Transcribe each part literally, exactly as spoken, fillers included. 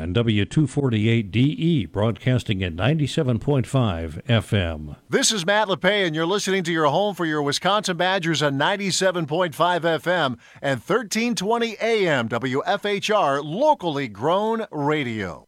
and W two forty-eight D E, broadcasting at ninety-seven point five F M. This is Matt LePay, and you're listening to your home for your Wisconsin Badgers on ninety-seven point five F M and thirteen twenty A M W F H R, locally grown radio.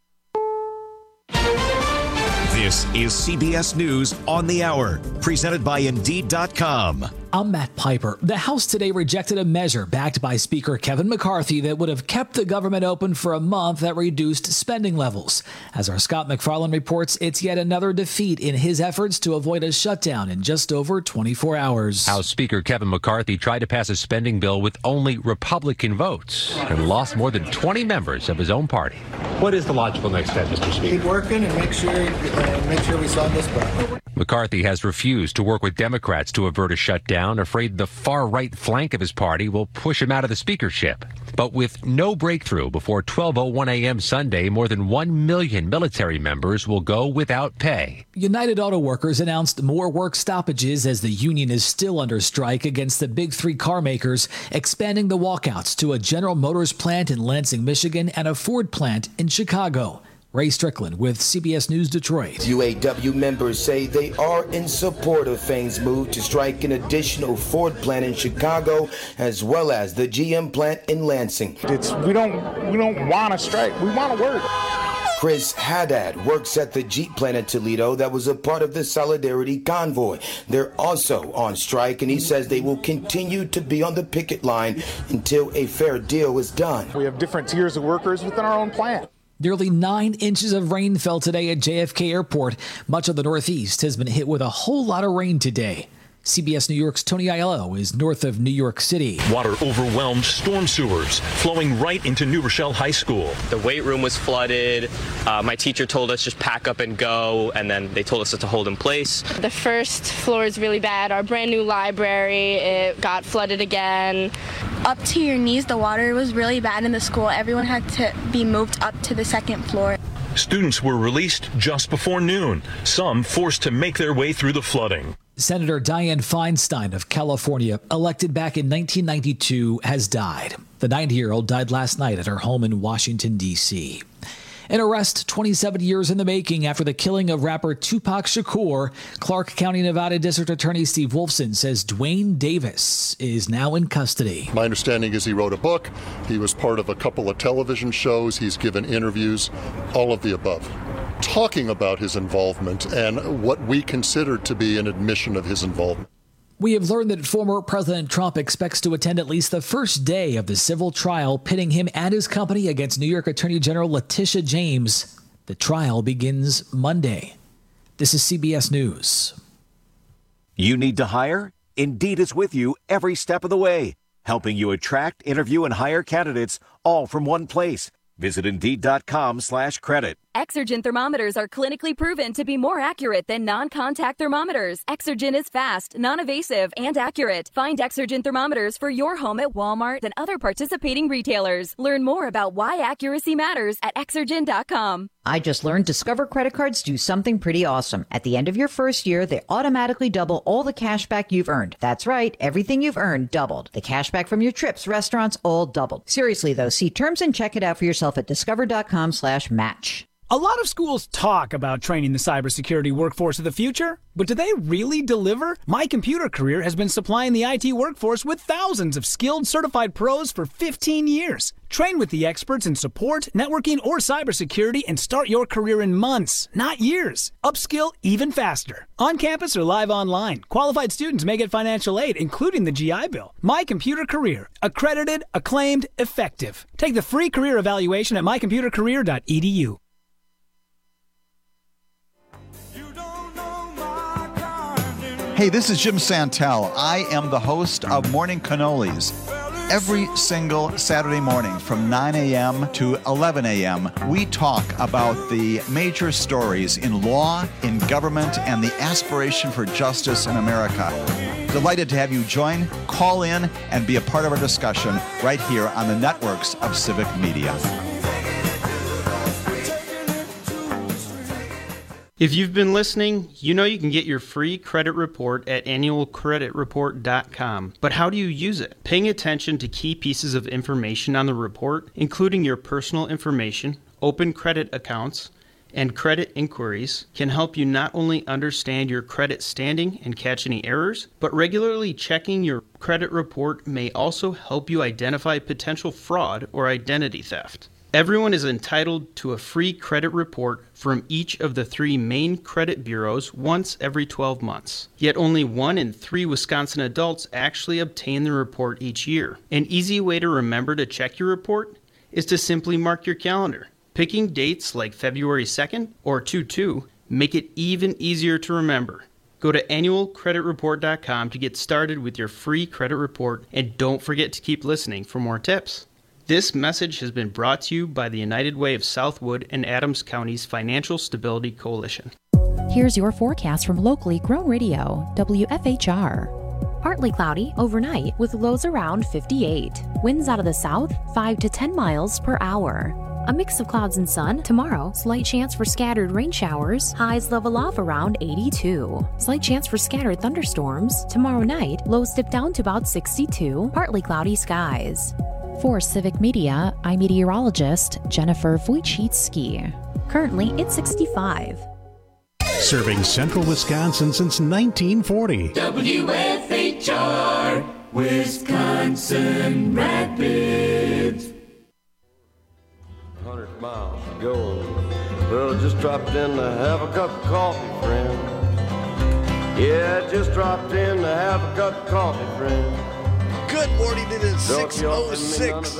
This is C B S News on the Hour, presented by Indeed dot com. I'm Matt Piper. The House today rejected a measure backed by Speaker Kevin McCarthy that would have kept the government open for a month at reduced spending levels. As our Scott McFarland reports, it's yet another defeat in his efforts to avoid a shutdown in just over twenty-four hours. House Speaker Kevin McCarthy tried to pass a spending bill with only Republican votes and lost more than twenty members of his own party. What is the logical next step, Mister Speaker? Keep working and make sure, uh, make sure we solve this problem. McCarthy has refused to work with Democrats to avert a shutdown, afraid the far-right flank of his party will push him out of the speakership. But with no breakthrough before twelve oh one A M Sunday, more than one million military members will go without pay. United Auto Workers announced more work stoppages as the union is still under strike against the big three car makers, expanding the walkouts to a General Motors plant in Lansing, Michigan, and a Ford plant in Chicago. Ray Strickland with C B S News Detroit. U A W members say they are in support of Fain's move to strike an additional Ford plant in Chicago, as well as the G M plant in Lansing. It's we don't we don't want to strike. We want to work. Chris Haddad works at the Jeep plant in Toledo that was a part of the Solidarity Convoy. They're also on strike, and he says they will continue to be on the picket line until a fair deal is done. We have different tiers of workers within our own plant. Nearly nine inches of rain fell today at J F K Airport. Much of the Northeast has been hit with a whole lot of rain today. C B S New York's Tony Aiello is north of New York City. Water overwhelmed storm sewers, flowing right into New Rochelle High School. The weight room was flooded. Uh, my teacher told us just pack up and go, and then they told us to hold in place. The first floor is really bad. Our brand new library, it got flooded again. Up to your knees, the water was really bad in the school. Everyone had to be moved up to the second floor. Students were released just before noon, some forced to make their way through the flooding. Senator Dianne Feinstein of California, elected back in nineteen ninety-two, has died. The ninety-year-old died last night at her home in Washington, D C An arrest twenty-seven years in the making after the killing of rapper Tupac Shakur. Clark County, Nevada District Attorney Steve Wolfson says Dwayne Davis is now in custody. My understanding is he wrote a book. He was part of a couple of television shows. He's given interviews, all of the above, talking about his involvement and what we consider to be an admission of his involvement. We have learned that former President Trump expects to attend at least the first day of the civil trial pitting him and his company against New York Attorney General Letitia James. The trial begins Monday. This is C B S News. You need to hire? Indeed is with you every step of the way, helping you attract, interview, and hire candidates all from one place. Visit Indeed.com slash credit. Exergen thermometers are clinically proven to be more accurate than non-contact thermometers. Exergen is fast, non-invasive, and accurate. Find Exergen thermometers for your home at Walmart and other participating retailers. Learn more about why accuracy matters at Exergen dot com. I just learned Discover credit cards do something pretty awesome. At the end of your first year, they automatically double all the cash back you've earned. That's right, everything you've earned doubled. The cash back from your trips, restaurants, all doubled. Seriously though, see terms and check it out for yourself at discover.com slash match. A lot of schools talk about training the cybersecurity workforce of the future, but do they really deliver? My Computer Career has been supplying the I T workforce with thousands of skilled, certified pros for fifteen years. Train with the experts in support, networking, or cybersecurity and start your career in months, not years. Upskill even faster. On campus or live online, qualified students may get financial aid, including the G I Bill. My Computer Career. Accredited, acclaimed, effective. Take the free career evaluation at my computer career dot e d u. Hey, this is Jim Santel. I am the host of Morning Cannolis. Every single Saturday morning from nine a.m. to eleven a.m., we talk about the major stories in law, in government, and the aspiration for justice in America. Delighted to have you join, call in, and be a part of our discussion right here on the networks of Civic Media. If you've been listening, you know you can get your free credit report at annual credit report dot com. But how do you use it? Paying attention to key pieces of information on the report, including your personal information, open credit accounts, and credit inquiries can help you not only understand your credit standing and catch any errors, but regularly checking your credit report may also help you identify potential fraud or identity theft. Everyone is entitled to a free credit report from each of the three main credit bureaus once every twelve months. Yet only one in three Wisconsin adults actually obtain the report each year. An easy way to remember to check your report is to simply mark your calendar. Picking dates like February second or two two make it even easier to remember. Go to annual credit report dot com to get started with your free credit report, and don't forget to keep listening for more tips. This message has been brought to you by the United Way of Southwood and Adams County's Financial Stability Coalition. Here's your forecast from locally grown radio, W F H R. Partly cloudy overnight with lows around fifty-eight. Winds out of the south, five to ten miles per hour. A mix of clouds and sun. Tomorrow, slight chance for scattered rain showers. Highs level off around eighty-two. Slight chance for scattered thunderstorms. Tomorrow night, lows dip down to about sixty-two. Partly cloudy skies. For Civic Media, I'm meteorologist Jennifer Wojcicki. Currently, it's sixty-five. Serving central Wisconsin since nineteen forty. W F H R, Wisconsin Rapids. one hundred miles to go. Well, I just dropped in to have a cup of coffee, friend. Yeah, I just dropped in to have a cup of coffee, friend. Good morning, it is six oh six,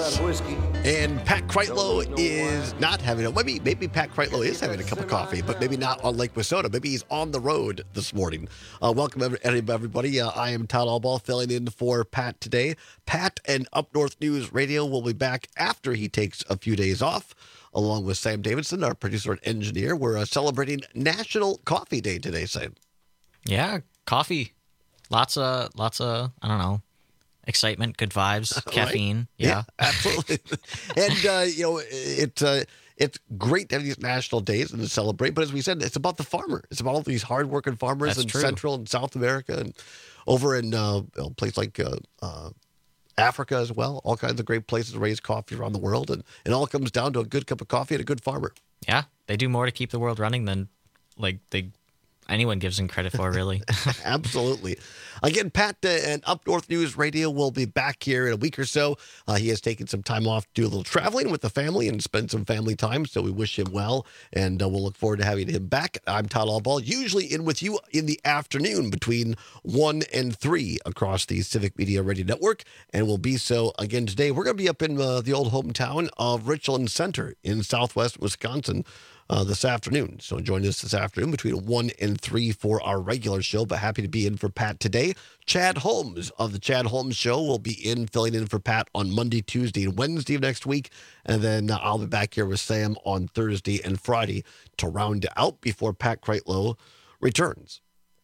and Pat Kreitlow is not having a, maybe, maybe Pat Kreitlow is having a cup of coffee, but maybe not on Lake Wissota. Maybe he's on the road this morning. Uh, welcome, everybody. Uh, I am Todd Albaugh, filling in for Pat today. Pat and Up North News Radio will be back after he takes a few days off, along with Sam Davidson, our producer and engineer. We're uh, celebrating National Coffee Day today, Sam. Yeah, coffee. Lots of, lots of, I don't know, excitement, good vibes, caffeine. Right? Yeah. yeah, absolutely. And, uh, you know, it, uh, it's great to have these national days and to celebrate. But as we said, it's about the farmer. It's about all these hardworking farmers That's in true. Central and South America and over in uh, a place like uh, uh, Africa as well. All kinds of great places to raise coffee around the world. And it all comes down to a good cup of coffee and a good farmer. Yeah, they do more to keep the world running than like they anyone gives them credit for, really. Absolutely. Again, Pat uh, and Up North News Radio will be back here in a week or so. Uh, he has taken some time off to do a little traveling with the family and spend some family time, so we wish him well, and uh, we'll look forward to having him back. I'm Todd Albaugh, usually in with you in the afternoon between one and three across the Civic Media Radio Network, and we'll be so again today. We're going to be up in uh, the old hometown of Richland Center in southwest Wisconsin Uh, this afternoon. So join us this afternoon between one and three for our regular show, but happy to be in for Pat today. Chad Holmes of the Chad Holmes Show will be in, filling in for Pat on Monday, Tuesday, and Wednesday of next week. And then uh, I'll be back here with Sam on Thursday and Friday to round it out before Pat Kreitlow returns.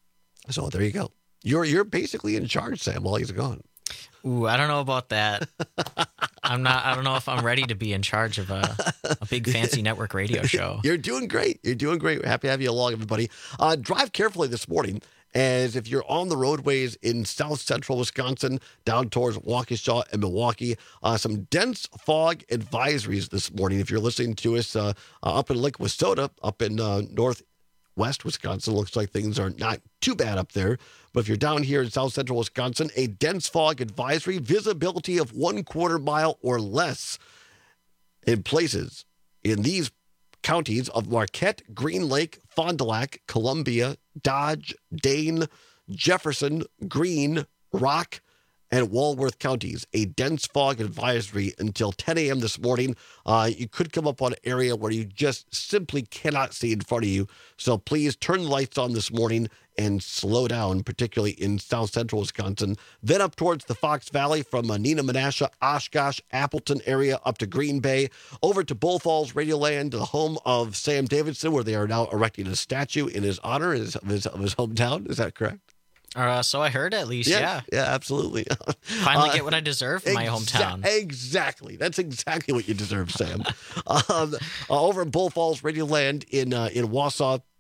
So there you go. You're, you're basically in charge, Sam, while he's gone. Ooh, I don't know about that. I'm not, I don't know if I'm ready to be in charge of a, a big fancy network radio show. You're doing great. You're doing great. We're happy to have you along, everybody. Uh, drive carefully this morning, as if you're on the roadways in south central Wisconsin, down towards Waukesha and Milwaukee. Uh, some dense fog advisories this morning. If you're listening to us uh, uh, up in Lake Wissota, up in uh, northwest Wisconsin, looks like things are not too bad up there. But if you're down here in south central Wisconsin, a dense fog advisory, visibility of one quarter mile or less in places in these counties of Marquette, Green Lake, Fond du Lac, Columbia, Dodge, Dane, Jefferson, Greene, Rock, and Walworth counties. A dense fog advisory until ten a.m. this morning. Uh, you could come up on an area where you just simply cannot see in front of you. So please turn the lights on this morning and slow down, particularly in south central Wisconsin. Then up towards the Fox Valley from uh, Neenah, Menasha, Oshkosh, Appleton area up to Green Bay, over to Bull Falls, Radioland, the home of Sam Davidson, where they are now erecting a statue in his honor, his, of, his, of his hometown. Is that correct? Uh, so I heard, at least, yeah. Yeah, yeah absolutely. Finally uh, get what I deserve in my exa- hometown. Exactly. That's exactly what you deserve, Sam. um, uh, over in Bull Falls, Radioland in, uh, in Wausau,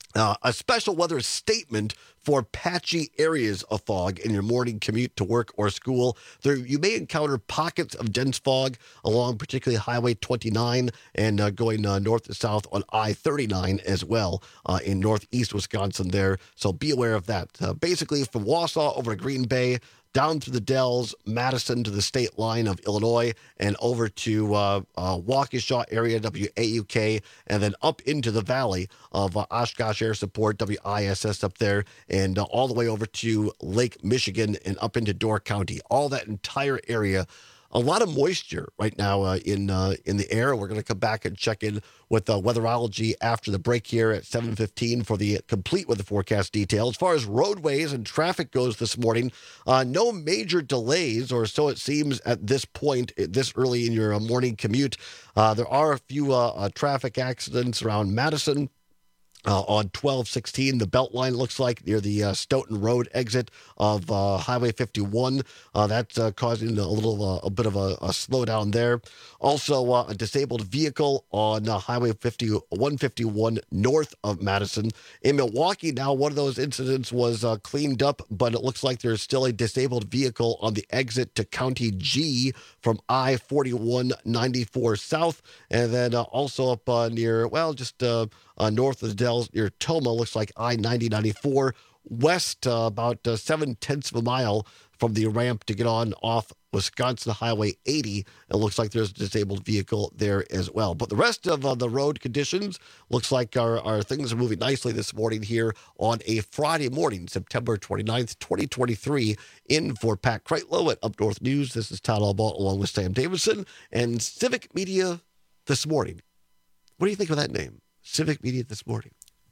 Uh, a special weather statement for patchy areas of fog in your morning commute to work or school. There, you may encounter pockets of dense fog along particularly Highway twenty-nine and uh, going uh, north to south on I thirty-nine as well uh, in northeast Wisconsin there. So be aware of that. Uh, basically, from Wausau over to Green Bay, down through the Dells, Madison to the state line of Illinois, and over to uh, uh, Waukesha area, W A U K, and then up into the valley of uh, Oshkosh Air Support, W I S S up there, and uh, all the way over to Lake Michigan and up into Door County. All that entire area. A lot of moisture right now uh, in uh, in the air. We're going to come back and check in with uh, Weatherology after the break here at seven fifteen for the complete weather forecast detail. As far as roadways and traffic goes this morning, uh, no major delays, or so it seems at this point, this early in your uh, morning commute. Uh, there are a few uh, uh, traffic accidents around Madison. Uh, on twelve sixteen, the Beltline looks like near the uh, Stoughton Road exit of uh, Highway fifty-one. Uh, that's uh, causing a little, uh, a bit of a, a slowdown there. Also, uh, a disabled vehicle on uh, Highway one fifty-one north of Madison. In Milwaukee now, one of those incidents was uh, cleaned up, but it looks like there's still a disabled vehicle on the exit to County G from I forty-one ninety-four south. And then uh, also up uh, near, well, just... Uh, Uh, north of the Dells near Toma, looks like I ninety ninety-four. West, uh, about uh, seven-tenths of a mile from the ramp to get on off Wisconsin Highway eighty. It looks like there's a disabled vehicle there as well. But the rest of uh, the road conditions looks like our, our things are moving nicely this morning here on a Friday morning, September twenty-ninth, twenty twenty-three. In for Pat Kreitlow at Up North News, this is Todd Albaugh along with Sam Davidson and Civic Media This Morning. What do you think of that name? Civic Media This Morning.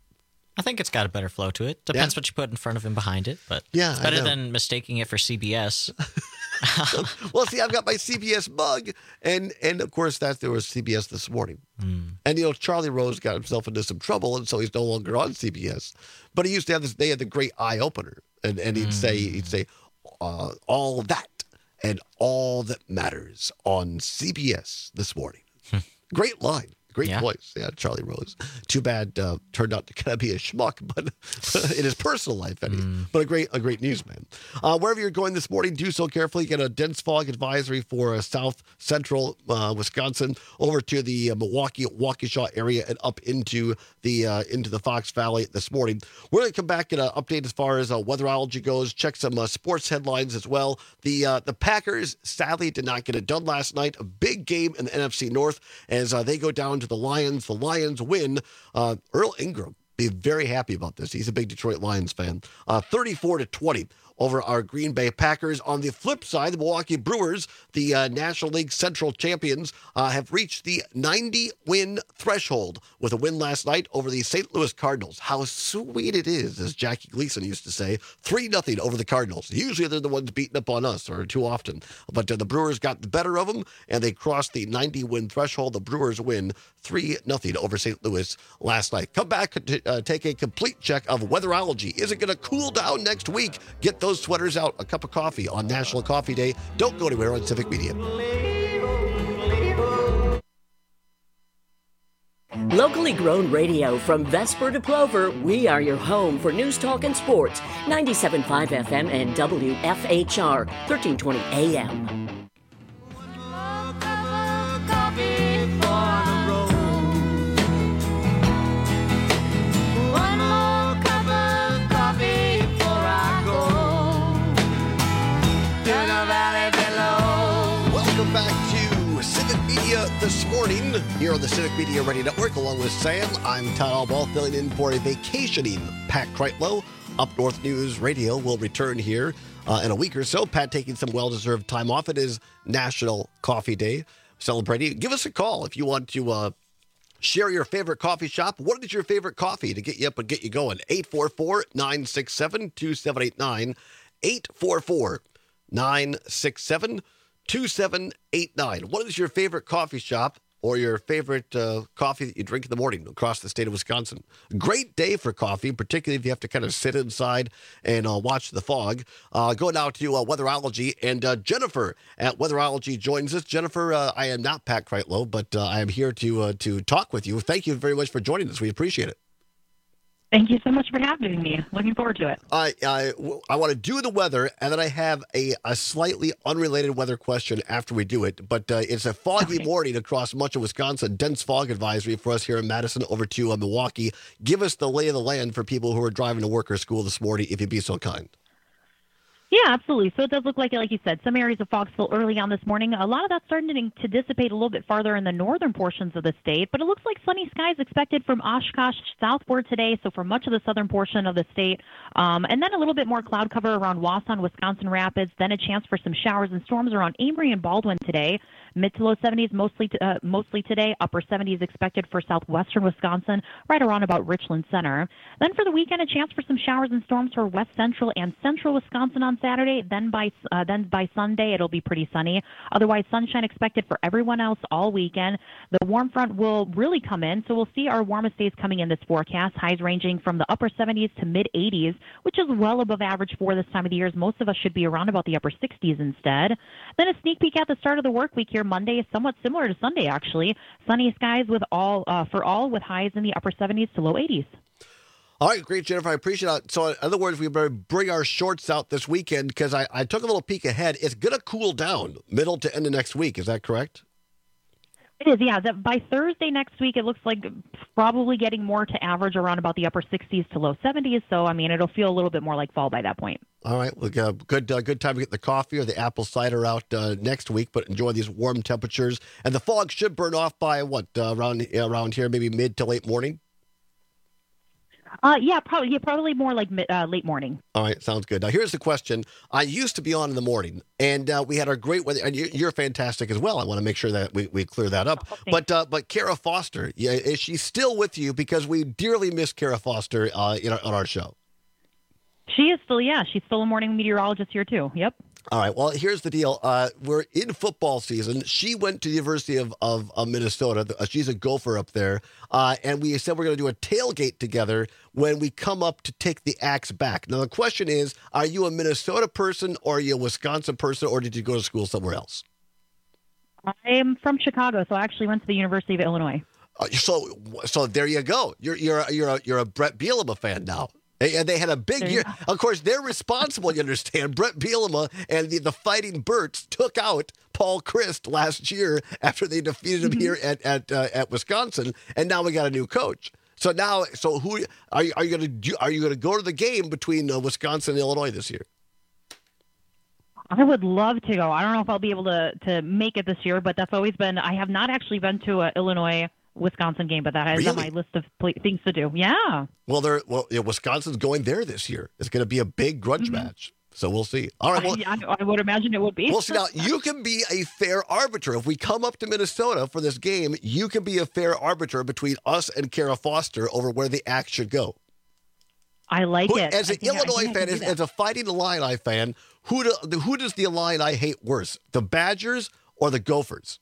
I think it's got a better flow to it. Depends Yeah. what you put in front of and behind it, but Yeah, it's I better know. than mistaking it for C B S. Well, see, I've got my C B S mug, and and of course that there was C B S This Morning. Mm. And you know, Charlie Rose got himself into some trouble, and so he's no longer on C B S. But he used to have this. They had the great eye opener, and and he'd Mm. say he'd say uh, all that and all that matters on C B S This Morning. Great line. Great Yeah. voice. Yeah, Charlie Rose. Too bad uh, turned out to kind of be a schmuck, but in his personal life, anyways. Mm. But a great a great newsman. Uh, wherever you're going this morning, do so carefully. Get a dense fog advisory for uh, south central uh, Wisconsin over to the uh, Milwaukee, Waukesha area and up into the uh, into the Fox Valley this morning. We're going to come back and uh, update as far as uh, weatherology goes. Check some uh, sports headlines as well. The uh, the Packers sadly did not get it done last night. A big game in the N F C North as uh, they go down to the Lions. The Lions win. Uh, Earl Ingram be very happy about this. He's a big Detroit Lions fan. Uh, thirty-four to twenty over our Green Bay Packers. On the flip side, the Milwaukee Brewers, the uh, National League Central champions, uh, have reached the ninety-win threshold with a win last night over the Saint Louis Cardinals. How sweet it is, as Jackie Gleason used to say, three nothing over the Cardinals. Usually they're the ones beating up on us, or too often. But uh, the Brewers got the better of them, and they crossed the ninety-win threshold. The Brewers win three nothing over Saint Louis last night. Come back to uh, take a complete check of weatherology. Is it going to cool down next week? Get those sweaters out. A cup of coffee on National Coffee Day. Don't go anywhere on Civic Media. Locally grown radio from Vesper to Plover, we are your home for news, talk, and sports. ninety-seven point five F M and W F H R, thirteen twenty A M. Welcome back to Civic Media This Morning here on the Civic Media Radio Network, along with Sam. I'm Todd Albaugh, filling in for a vacationing Pat Kreitlow. Up North News Radio will return here uh, in a week or so. Pat taking some well-deserved time off. It is National Coffee Day. Celebrating. Give us a call if you want to uh, share your favorite coffee shop. What is your favorite coffee to get you up and get you going? eight four four, nine six seven, two seven eight nine. eight four four, nine six seven, two seven eight nine. What is your favorite coffee shop or your favorite uh, coffee that you drink in the morning across the state of Wisconsin? Great day for coffee, particularly if you have to kind of sit inside and uh, watch the fog. Uh, go now to uh, Weatherology, and uh, Jennifer at Weatherology joins us. Jennifer, uh, I am not Pat Kreitlow, but uh, I am here to uh, to talk with you. Thank you very much for joining us. We appreciate it. Thank you so much for having me. Looking forward to it. I I, I want to do the weather, and then I have a, a slightly unrelated weather question after we do it. But uh, it's a foggy okay. morning across much of Wisconsin. Dense fog advisory for us here in Madison. Over to uh, Milwaukee. Give us the lay of the land for people who are driving to work or school this morning, if you'd be so kind. Yeah, absolutely. So it does look like, like you said, some areas of fog still early on this morning. A lot of that's starting to, to dissipate a little bit farther in the northern portions of the state, but it looks like sunny skies expected from Oshkosh southward today, so for much of the southern portion of the state. Um, and then a little bit more cloud cover around Wausau, Wisconsin Rapids, then a chance for some showers and storms around Amory and Baldwin today. Mid to low seventies mostly uh, mostly today. Upper seventies expected for southwestern Wisconsin, right around about Richland Center. Then for the weekend, a chance for some showers and storms for west central and central Wisconsin on Saturday. Then by uh, then by Sunday, it'll be pretty sunny. Otherwise, sunshine expected for everyone else all weekend. The warm front will really come in, so we'll see our warmest days coming in this forecast. Highs ranging from the upper seventies to mid eighties, which is well above average for this time of the year. As most of us should be around about the upper sixties instead. Then a sneak peek at the start of the work week here. Monday is somewhat similar to Sunday, actually. Sunny skies with all uh, for all with highs in the upper seventies to low eighties. All right, great, Jennifer. I appreciate it. So, in other words, we better bring our shorts out this weekend because I, I took a little peek ahead. It's going to cool down middle to end of next week. Is that correct? It is, yeah. That by Thursday next week, it looks like probably getting more to average around about the upper sixties to low seventies. So, I mean, it'll feel a little bit more like fall by that point. All right. Well, uh, good uh, good time to get the coffee or the apple cider out uh, next week, but enjoy these warm temperatures. And the fog should burn off by, what, uh, around around here, maybe mid to late morning? Uh, yeah, probably yeah, probably more like mid, uh, late morning. All right, sounds good. Now, here's the question. I used to be on in the morning, and uh, we had our great weather, and you're fantastic as well. I want to make sure that we, we clear that up. Oh, but uh, but Kara Foster, yeah, is she still with you? Because we dearly miss Kara Foster uh, in our, on our show. She is still, yeah, she's still a morning meteorologist here, too. Yep. All right. Well, here's the deal. Uh, we're in football season. She went to the University of, of, of Minnesota. She's a Gopher up there. Uh, and we said we're going to do a tailgate together when we come up to take the Axe back. Now, the question is, are you a Minnesota person or are you a Wisconsin person, or did you go to school somewhere else? I am from Chicago, so I actually went to the University of Illinois. Uh, so so there you go. You're, you're, a, you're, a, you're a Brett Bielema fan now. And they had a big year. Of course, they're responsible, you understand. Brett Bielema and the, the Fighting Birds took out Paul Chryst last year after they defeated him mm-hmm. here at at, uh, at Wisconsin, and now we got a new coach. So now, so who are you, are you going to do? Are you going to go to the game between uh, Wisconsin and Illinois this year? I would love to go. I don't know if I'll be able to to make it this year, but that's always been. I have not actually been to a Illinois Wisconsin game, but that is really? on my list of things to do. Yeah. Well, they're well. Yeah, Wisconsin's going there this year. It's going to be a big grudge mm-hmm. match. So we'll see. All right. Well, I, I would imagine it would be. We'll see. Now, you can be a fair arbiter. If we come up to Minnesota for this game, you can be a fair arbiter between us and Kara Foster over where the Axe should go. I like who, it. As an think, Illinois fan, as, as a Fighting Illini fan, who do, who does the Illini hate worse, the Badgers or the Gophers?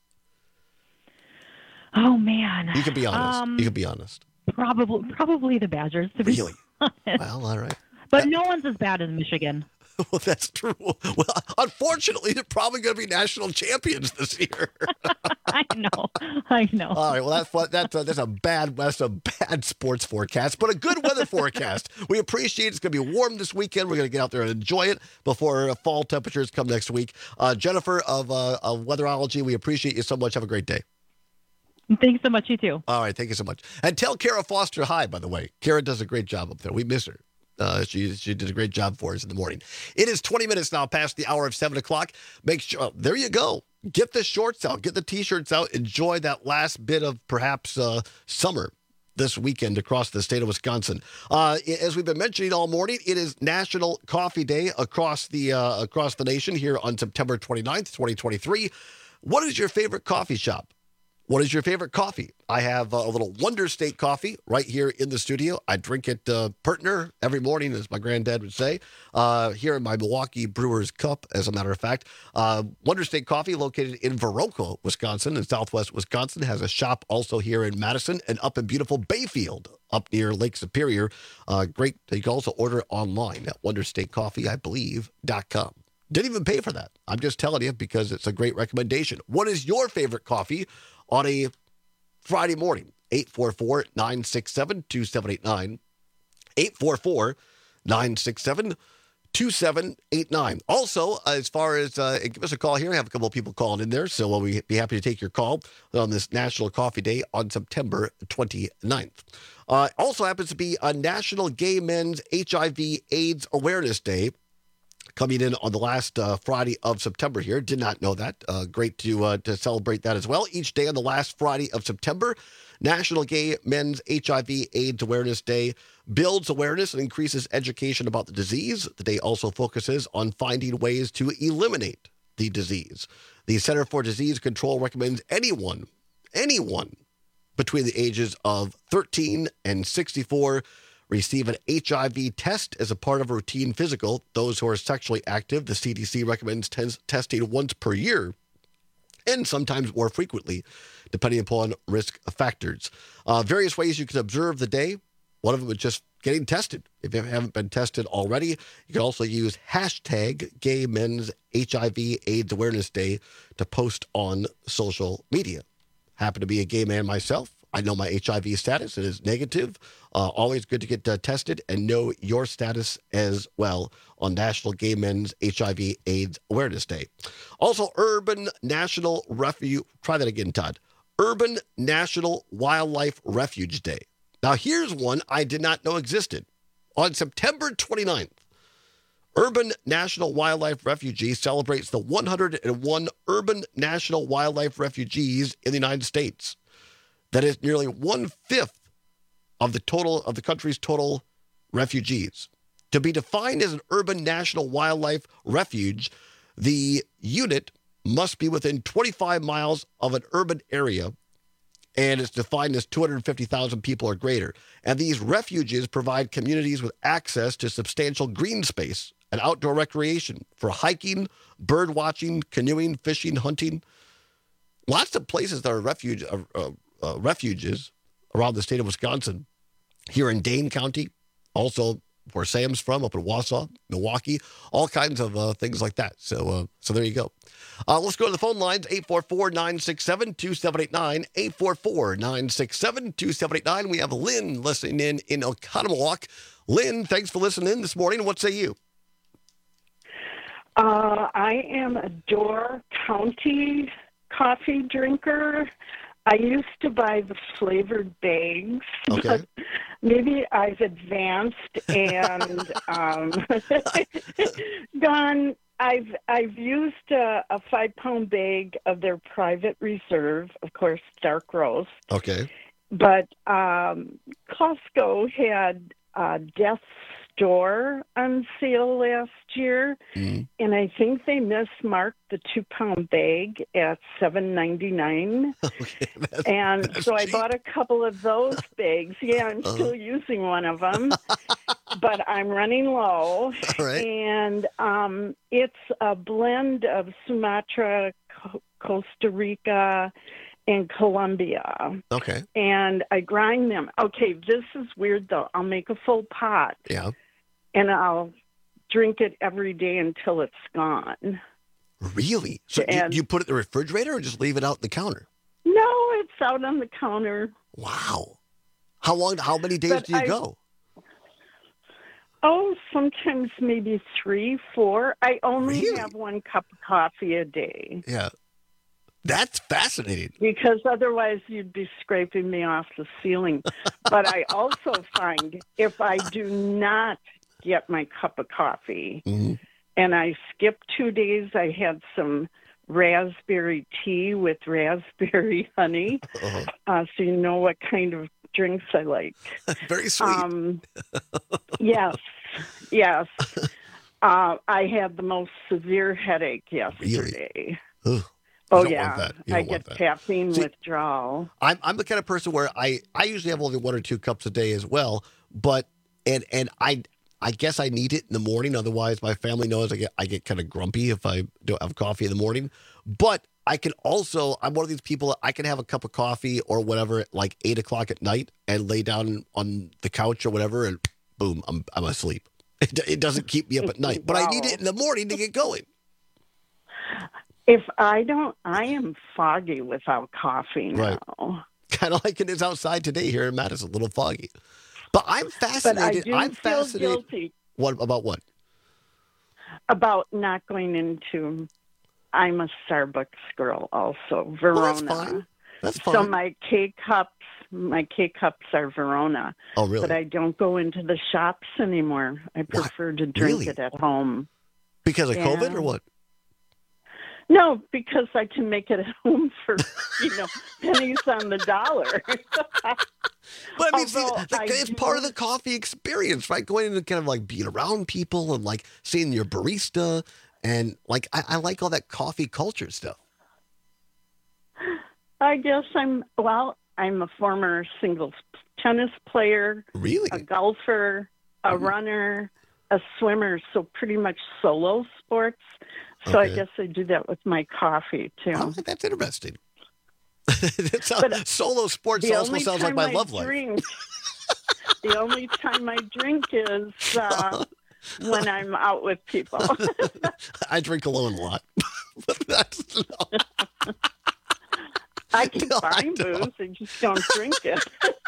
Oh, man. You can be honest. Um, you can be honest. Probably probably the Badgers, to be really? honest. Well, all right. But uh, no one's as bad as Michigan. Well, that's true. Well, unfortunately, they're probably going to be national champions this year. I know. I know. All right. Well, that's that's a, that's a bad that's a bad sports forecast, but a good weather forecast. We appreciate it. It's going to be warm this weekend. We're going to get out there and enjoy it before fall temperatures come next week. Uh, Jennifer of, uh, of Weatherology, we appreciate you so much. Have a great day. Thanks so much. You too. All right. Thank you so much. And tell Kara Foster hi, by the way. Kara does a great job up there. We miss her. Uh, she she did a great job for us in the morning. It is twenty minutes now past the hour of seven o'clock. Make sure, oh, there you go. Get the shorts out. Get the T-shirts out. Enjoy that last bit of perhaps uh, summer this weekend across the state of Wisconsin. Uh, as we've been mentioning all morning, it is National Coffee Day across the uh, across the nation here on September twenty-ninth, twenty twenty-three. What is your favorite coffee shop? What is your favorite coffee? I have uh, a little Wonder State coffee right here in the studio. I drink it uh, Pertner every morning, as my granddad would say, uh, here in my Milwaukee Brewers cup, as a matter of fact. Uh, Wonder State coffee, located in Viroqua, Wisconsin, in southwest Wisconsin, has a shop also here in Madison and up in beautiful Bayfield, up near Lake Superior. Uh, great. You can also order online at wonder state coffee, I believe, dot com. Didn't even pay for that. I'm just telling you because it's a great recommendation. What is your favorite coffee on a Friday morning? eight four four, nine six seven, two seven eight nine. eight four four, nine six seven, two seven eight nine. Also, as far as uh, give us a call here, I have a couple of people calling in there, so we'll be happy to take your call on this National Coffee Day on September twenty-ninth. Uh, also happens to be a National Gay Men's H I V AIDS Awareness Day, coming in on the last uh, Friday of September here. Did not know that. Uh, great to uh, to celebrate that as well. Each day on the last Friday of September, National Gay Men's H I V AIDS Awareness Day builds awareness and increases education about the disease. The day also focuses on finding ways to eliminate the disease. The Center for Disease Control recommends anyone, anyone between the ages of thirteen and sixty-four receive an H I V test as a part of a routine physical. Those who are sexually active, the C D C recommends t- testing once per year and sometimes more frequently, depending upon risk factors. Uh, various ways you can observe the day. One of them is just getting tested. If you haven't been tested already, you can also use hashtag Gay Men's H I V AIDS Awareness Day to post on social media. Happen to be a gay man myself. I know my H I V status. It is negative. Uh, always good to get uh, tested and know your status as well on National Gay Men's H I V AIDS Awareness Day. Also, Urban National Refuge. Try that again, Todd. Urban National Wildlife Refuge Day. Now, here's one I did not know existed. On September twenty-ninth, Urban National Wildlife Refuge celebrates the one hundred one urban national wildlife refugees in the United States. That is nearly one-fifth of the total of the country's total refugees. To be defined as an urban national wildlife refuge, the unit must be within twenty-five miles of an urban area, and it's defined as two hundred fifty thousand people or greater. And these refuges provide communities with access to substantial green space and outdoor recreation for hiking, bird watching, canoeing, fishing, hunting. Lots of places that are refuge uh, uh, uh, refuges around the state of Wisconsin. Here in Dane County, also where Sam's from, up in Wausau, Milwaukee, all kinds of uh, things like that. So uh, so there you go. Uh, let's go to the phone lines, eight four four, nine six seven, two seven eight nine, eight four four, nine six seven, two seven eight nine. We have Lynn listening in in Oconomowoc. Lynn, thanks for listening in this morning. What say you? Uh, I am a Door County coffee drinker. I used to buy the flavored bags, okay. but maybe I've advanced and um, gone. I've I've used a, a five pound bag of their Private Reserve, of course, dark roast. Okay. But um, Costco had uh, Death Store on sale last year, mm. and I think they mismarked the two pound bag at seven ninety nine. Okay, that's, and that's so I cheap. bought a couple of those bags. Yeah, I'm Uh-huh. still using one of them, but I'm running low. All right. And um, it's a blend of Sumatra, Co- Costa Rica, and Colombia. Okay. And I grind them. Okay, this is weird though. I'll make a full pot. Yeah. And I'll drink it every day until it's gone. Really? So you, And- you put it in the refrigerator or just leave it out on the counter? No, it's out on the counter. Wow. How long, how many days But do you I- go? Oh, sometimes maybe three, four. I only Really? have one cup of coffee a day. Yeah. That's fascinating. Because otherwise you'd be scraping me off the ceiling. But I also find if I do not get my cup of coffee Mhm. and I skip two days, I had some raspberry tea with raspberry honey. Uh-huh. Uh, so you know what kind of drinks I like. Very sweet. Um, yes, yes. Uh, I had the most severe headache yesterday. Ugh. Oh, You don't yeah. want that. You I don't want get that. caffeine See, withdrawal. I'm I'm the kind of person where I, I usually have only one or two cups a day as well, but and and I I guess I need it in the morning. Otherwise, my family knows I get I get kind of grumpy if I don't have coffee in the morning. But I can also I'm one of these people I can have a cup of coffee or whatever at like eight o'clock at night and lay down on the couch or whatever and boom I'm I'm asleep. It, it doesn't keep me up at night, but I need it in the morning to get going. If I don't, I am foggy without coffee now. Right. Kind of like it is outside today here in Madison, a little foggy. But I'm fascinated. But I do I'm feel fascinated. guilty What about what? about not going into. I'm a Starbucks girl, also Verona. Well, that's fine. That's fine. So my K cups, my K cups are Verona. Oh, really? But I don't go into the shops anymore. I prefer to drink Really? it at home. Because of Yeah. COVID or what? No, because I can make it at home for, you know, pennies on the dollar. But I mean, see, Although the, I it's do- part of the coffee experience, right? Going in and kind of like being around people and like seeing your barista. And like, I, I like all that coffee culture stuff. I guess I'm, well, I'm a former singles tennis player. Really? A golfer, a runner, a swimmer, so pretty much solo sports. So I Okay. guess I do that with my coffee, too. Oh, that's interesting. It sounds, solo sports The also only sounds like time my I love life. drink, the only time I drink is uh, when I'm out with people. I drink alone a lot. But that's no. I can No, I find booze, don't. I just don't drink it.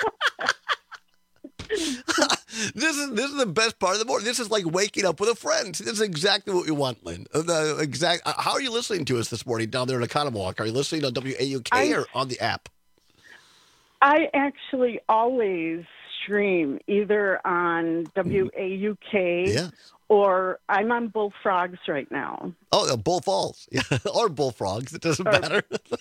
This is this is the best part of the morning. This is like waking up with a friend. This is exactly what we want, Lynn. Uh, The exact. uh, How are you listening to us this morning down there in Economwalk? Are you listening on W A U K I- or on the app? I actually always stream either on W A U K Yeah. or I'm on Bullfrogs right now. Oh, uh, Bullfalls. Yeah, or Bullfrogs. It doesn't Or- matter.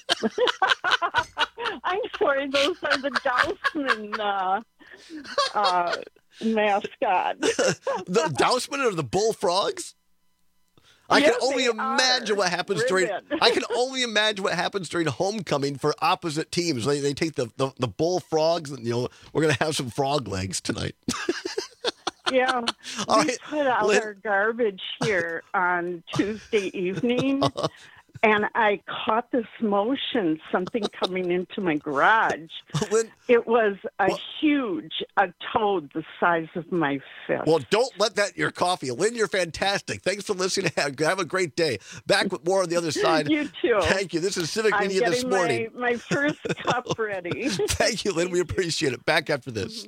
I'm sorry, those are the Dousman uh, uh, mascot. The Dousman or the Bullfrogs? I Yes, can only they imagine are. what happens during. Ribbon. I can only imagine what happens during homecoming for opposite teams. They, they take the, the the bullfrogs, and you know we're gonna have some frog legs tonight. Yeah, All we right, put out Lynn- our garbage here on Tuesday evening, and I caught this motion, something coming into my garage. It was a huge, a toad the size of my fist. Well, don't let that in your coffee. Lynn, you're fantastic. Thanks for listening. Have, have a great day. Back with more on the other side. You too. Thank you. This is Civic I'm Media getting This Morning. My, my first cup ready. Thank you, Lynn. We appreciate it. Back after this.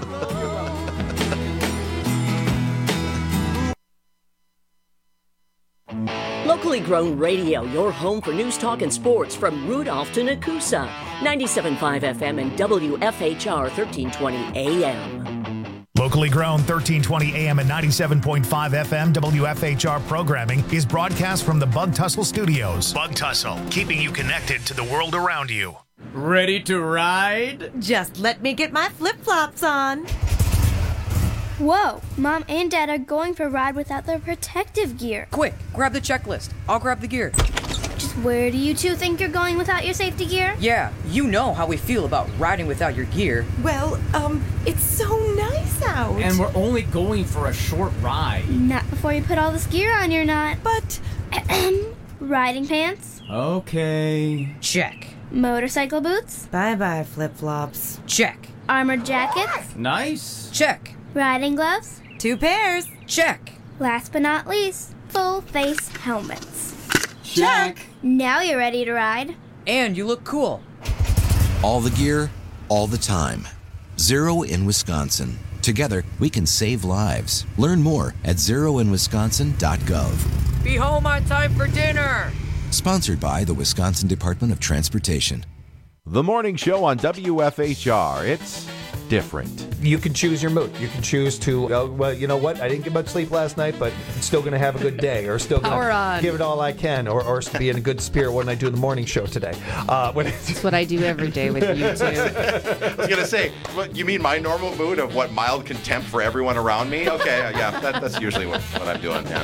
Locally grown radio, your home for news, talk, and sports from Rudolph to Nakusa. ninety-seven point five F M and W F H R thirteen twenty A M. Locally grown thirteen twenty A M and ninety-seven point five F M W F H R programming is broadcast from the Bug Tussle Studios. Bug Tussle, keeping you connected to the world around you. Ready to ride? Just let me get my flip-flops on. Whoa, Mom and Dad are going for a ride without their protective gear. Quick, grab the checklist. I'll grab the gear. Just where do you two think you're going without your safety gear? Yeah, you know how we feel about riding without your gear. Well, um, it's so nice out. And we're only going for a short ride. Not before you put all this gear on, you're not. But, riding pants? Okay. Check. Motorcycle boots? Bye-bye, flip-flops. Check. Armored jackets? Nice. Check. Riding gloves? Two pairs. Check. Last but not least, full face helmets. Check. Now you're ready to ride. And you look cool. All the gear, all the time. Zero in Wisconsin. Together, we can save lives. Learn more at zero in wisconsin dot gov. Be home on time for dinner. Sponsored by the Wisconsin Department of Transportation. The morning show on W F H R. It's different. You can choose your mood. You can choose to, uh, well, you know what? I didn't get much sleep last night, but I'm still going to have a good day, or still going Power to on. give it all I can, or, or be in a good spirit when I do the morning show today. Uh, when That's what I do every day with you, too. I was going to say, what, you mean my normal mood of what, mild contempt for everyone around me? Okay, uh, yeah, that, that's usually what, what I'm doing, yeah.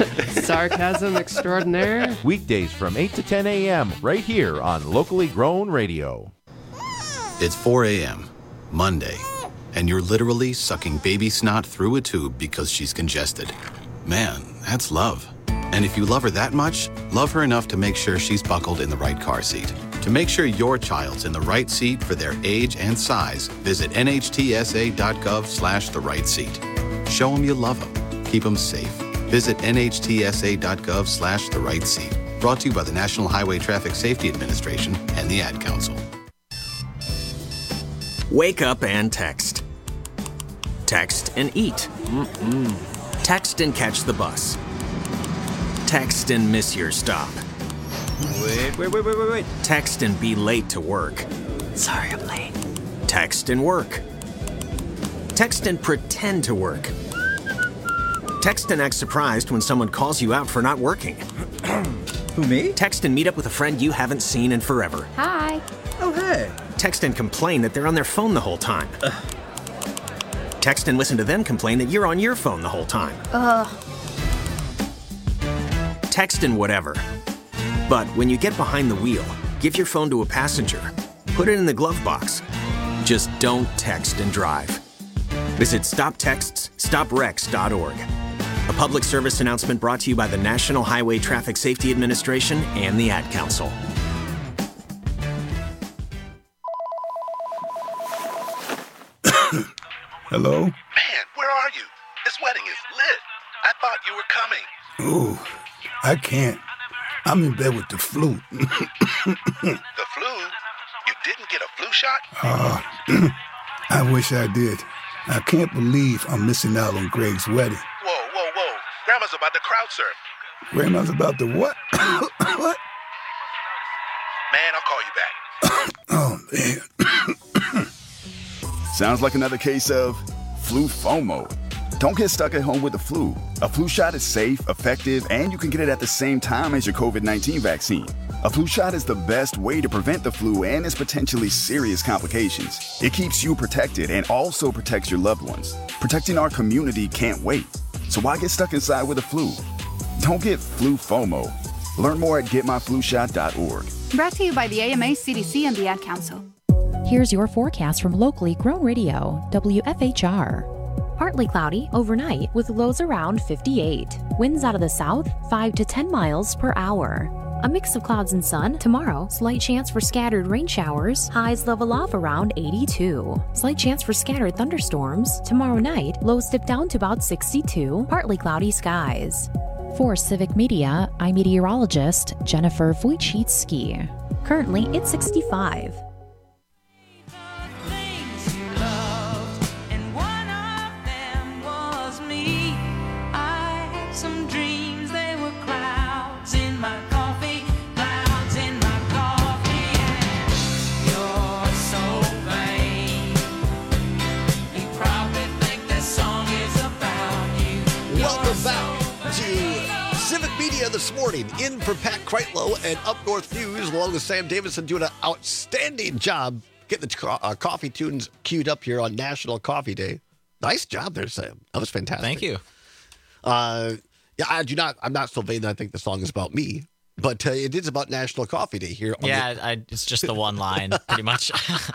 Sarcasm extraordinaire. Weekdays from eight to ten A M right here on Locally Grown Radio. It's four A M, Monday, and you're literally sucking baby snot through a tube because she's congested. Man, that's love. And if you love her that much, love her enough to make sure she's buckled in the right car seat. To make sure your child's in the right seat for their age and size, visit N H T S A dot gov slash the right seat. Show them you love them. Keep them safe. Visit N H T S A dot gov slash the right seat. Brought to you by the National Highway Traffic Safety Administration and the Ad Council. Wake up and text. Text and eat. Mm-mm. Text and catch the bus. Text and miss your stop. Wait, wait, wait, wait, wait, wait. Text and be late to work. Sorry, I'm late. Text and work. Text and pretend to work. Text and act surprised when someone calls you out for not working. Who, me? Text and meet up with a friend you haven't seen in forever. Hi. Oh, hey. Text and complain that they're on their phone the whole time. Ugh. Text and listen to them complain that you're on your phone the whole time. Ugh. Text and whatever. But when you get behind the wheel, give your phone to a passenger. Put it in the glove box. Just don't text and drive. Visit stop texts stop wrecks dot org. A public service announcement brought to you by the National Highway Traffic Safety Administration and the Ad Council. Hello? Man, where are you? This wedding is lit. I thought you were coming. Ooh, I can't. I'm in bed with the flu. The flu? You didn't get a flu shot? Uh, I wish I did. I can't believe I'm missing out on Greg's wedding. Whoa, whoa, whoa. Grandma's about to crowd surf. Grandma's about to what? What? Man, I'll call you back. Oh, man. Sounds like another case of flu FOMO. Don't get stuck at home with the flu. A flu shot is safe, effective, and you can get it at the same time as your covid nineteen vaccine. A flu shot is the best way to prevent the flu and its potentially serious complications. It keeps you protected and also protects your loved ones. Protecting our community can't wait. So why get stuck inside with the flu? Don't get flu FOMO. Learn more at get my flu shot dot org. Brought to you by the A M A, C D C, and the Ad Council. Here's your forecast from locally grown radio, W F H R. Partly cloudy overnight with lows around fifty-eight. Winds out of the south, five to ten miles per hour. A mix of clouds and sun. Tomorrow, slight chance for scattered rain showers. Highs level off around eighty-two. Slight chance for scattered thunderstorms. Tomorrow night, lows dip down to about sixty-two. Partly cloudy skies. For Civic Media, I'm meteorologist Jennifer Wojcicki. Currently, it's sixty-five. This morning, in for Pat Kreitlow and Up North News, along with Sam Davison, doing an outstanding job getting the uh, coffee tunes queued up here on National Coffee Day. Nice job there, Sam. That was fantastic. Thank you. Uh, yeah, I do not. I'm not so vain that I think the song is about me, but uh, it is about National Coffee Day here. On yeah, the- I, it's just the one line, pretty much.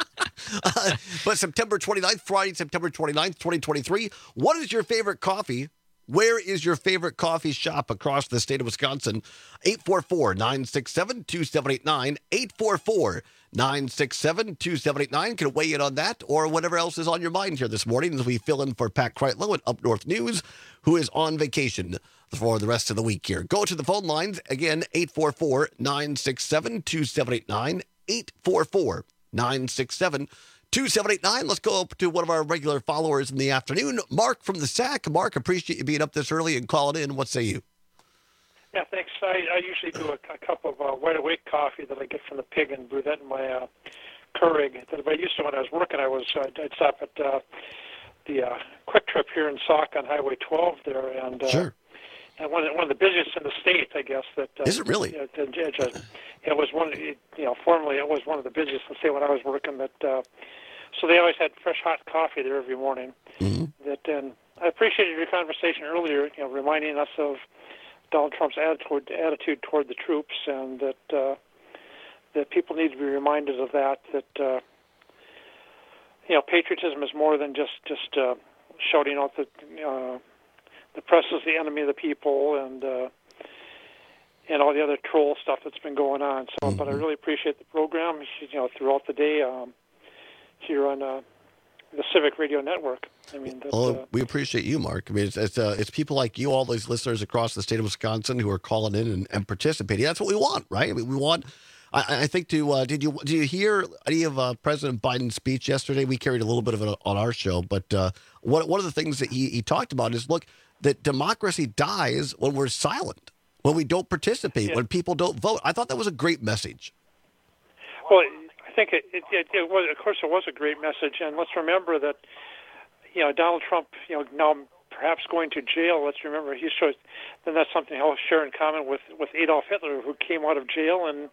uh, but September twenty-ninth, Friday, September twenty-ninth, twenty twenty-three. What is your favorite coffee? Where is your favorite coffee shop across the state of Wisconsin? eight four four, nine six seven, two seven eight nine. eight four four, nine six seven, two seven eight nine. Can weigh in on that or whatever else is on your mind here this morning as we fill in for Pat Kreitlow at Up North News, who is on vacation for the rest of the week here. Go to the phone lines. Again, eight four four, nine six seven, two seven eight nine. eight four four, nine six seven, two seven eight nine. two seven eight nine. Let's go up to one of our regular followers in the afternoon. Mark from the S A C. Mark, appreciate you being up this early and calling in. What say you? Yeah, thanks. I, I usually do a, a cup of uh, Wide Awake coffee that I get from the pig and brew that in my uh, Keurig. That I used to when I was working. I was uh, I'd stop at uh, the uh, Quick Trip here in Sauk on Highway twelve there, and uh, sure. And one of, the, one of the busiest in the state, I guess. That uh, is it really? It, it, it, just, it was one. It, you know, formerly it was one of the busiest in the state when I was working. That uh, so they always had fresh hot coffee there every morning. Mm-hmm. That and I appreciated your conversation earlier. You know, reminding us of Donald Trump's attitude attitude toward the troops, and that uh, that people need to be reminded of that. That uh, you know, patriotism is more than just just uh, shouting out that uh, the press is the enemy of the people, and uh, and all the other troll stuff that's been going on. So, mm-hmm. But I really appreciate the program. You know, throughout the day um, here on uh, the Civic Radio Network. I mean, that, well, uh, we appreciate you, Mark. I mean, it's it's, uh, it's people like you, all these listeners across the state of Wisconsin who are calling in and, and participating. That's what we want, right? I mean, we want I, I think to uh, did you did you hear any of uh, President Biden's speech yesterday? We carried a little bit of it on our show, but uh, one one of the things that he, he talked about is look that democracy dies when we're silent, when we don't participate, Yeah. when people don't vote. I thought that was a great message. Well, I think it, it, it, it was, of course, it was a great message, and let's remember that, you know, Donald Trump, you know, now perhaps going to jail. Let's remember he shows, then that's something he'll share in common with with Adolf Hitler, who came out of jail and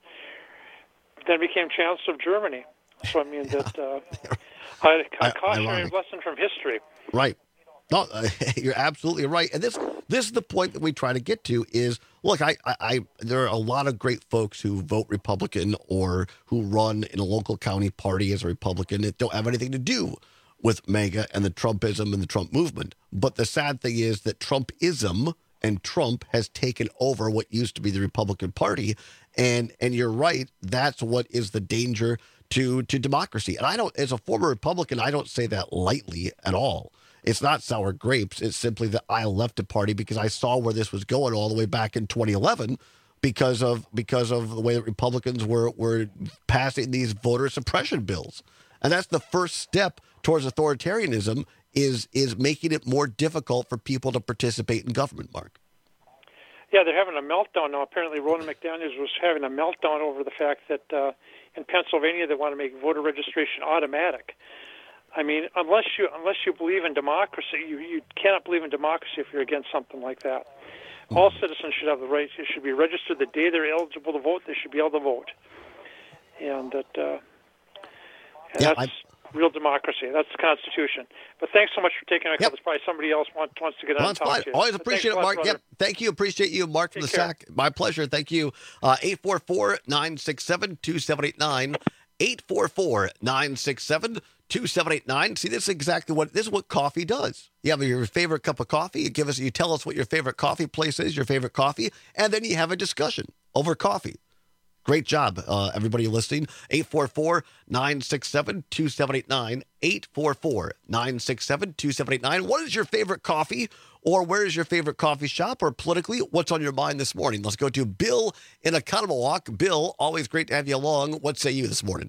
then became Chancellor of Germany. So I mean that uh, a, a cautionary ironic. lesson from history. Right. No, uh, you're absolutely right. And this this is the point that we try to get to is, look, I, I, I there are a lot of great folks who vote Republican or who run in a local county party as a Republican that don't have anything to do with MAGA and the Trumpism and the Trump movement. But the sad thing is that Trumpism and Trump has taken over what used to be the Republican Party. And and you're right, that's what is the danger to to democracy. And I don't, as a former Republican, I don't say that lightly at all. It's not sour grapes. It's simply that I left the party because I saw where this was going all the way back in twenty eleven because of because of the way that Republicans were were passing these voter suppression bills. And that's the first step towards authoritarianism is is making it more difficult for people to participate in government, Mark. Yeah, they're having a meltdown now. Apparently, Ronna McDaniels was having a meltdown over the fact that uh, in Pennsylvania they want to make voter registration automatic. I mean, unless you unless you believe in democracy, you, you cannot believe in democracy if you're against something like that. All citizens should have the right. They should be registered the day they're eligible to vote. They should be able to vote, and that uh, and Yeah, that's real democracy. That's the Constitution. But thanks so much for taking our call. There's probably somebody else want, wants to get on Well, and that's talk fine. to you. Always But appreciate it, thanks a lot, Mark. brother. Yep. Thank you. Appreciate you, Mark from the Take care. S A C. My pleasure. Thank you. Uh, eight four four, nine six seven, two seven eight nine. eight four four, nine six seven, two seven eight nine. See, this is exactly what this is what coffee does. You have your favorite cup of coffee. You give us, you tell us what your favorite coffee place is, your favorite coffee, and then you have a discussion over coffee. Great job, uh, everybody listening. eight four four, nine six seven, two seven eight nine. eight four four, nine six seven, two seven eight nine. What is your favorite coffee? Or where is your favorite coffee shop? Or politically, what's on your mind this morning? Let's go to Bill in Oconomowoc. Bill, always great to have you along. What say you this morning?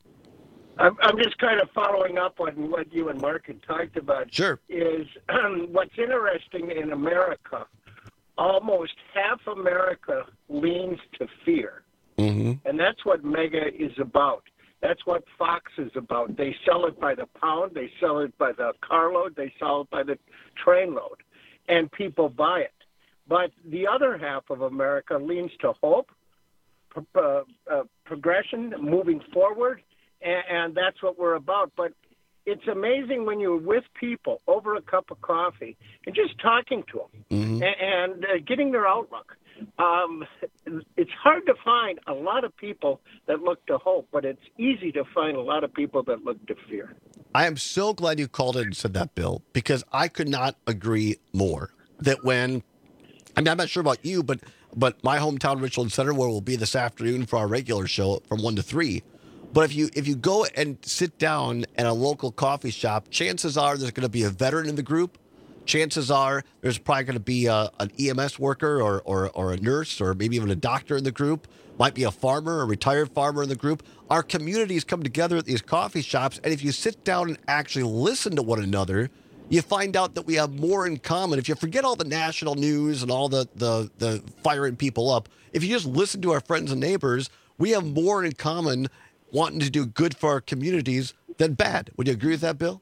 I'm, I'm just kind of following up on what you and Mark had talked about. Sure. Is um, what's interesting in America, almost half America leans to fear. Mm-hmm. And that's what MAGA is about. That's what Fox is about. They sell it by the pound. They sell it by the carload. They sell it by the train load. And people buy it. But the other half of America leans to hope, pro- uh, uh, progression, moving forward, and, and that's what we're about. But it's amazing when you're with people over a cup of coffee and just talking to them mm-hmm. and, and uh, getting their outlook. Um, it's hard to find a lot of people that look to hope, but it's easy to find a lot of people that look to fear. I am so glad you called in and said that, Bill, because I could not agree more that when, I mean, I'm not sure about you, but but my hometown, Richland Center, where we'll be this afternoon for our regular show from one to three. But if you if you go and sit down at a local coffee shop, chances are there's going to be a veteran in the group. Chances are there's probably going to be a, an E M S worker or, or or a nurse or maybe even a doctor in the group. Might be a farmer, a retired farmer in the group. Our communities come together at these coffee shops, and if you sit down and actually listen to one another, you find out that we have more in common. If you forget all the national news and all the, the, the firing people up, if you just listen to our friends and neighbors, we have more in common wanting to do good for our communities than bad. Would you agree with that, Bill?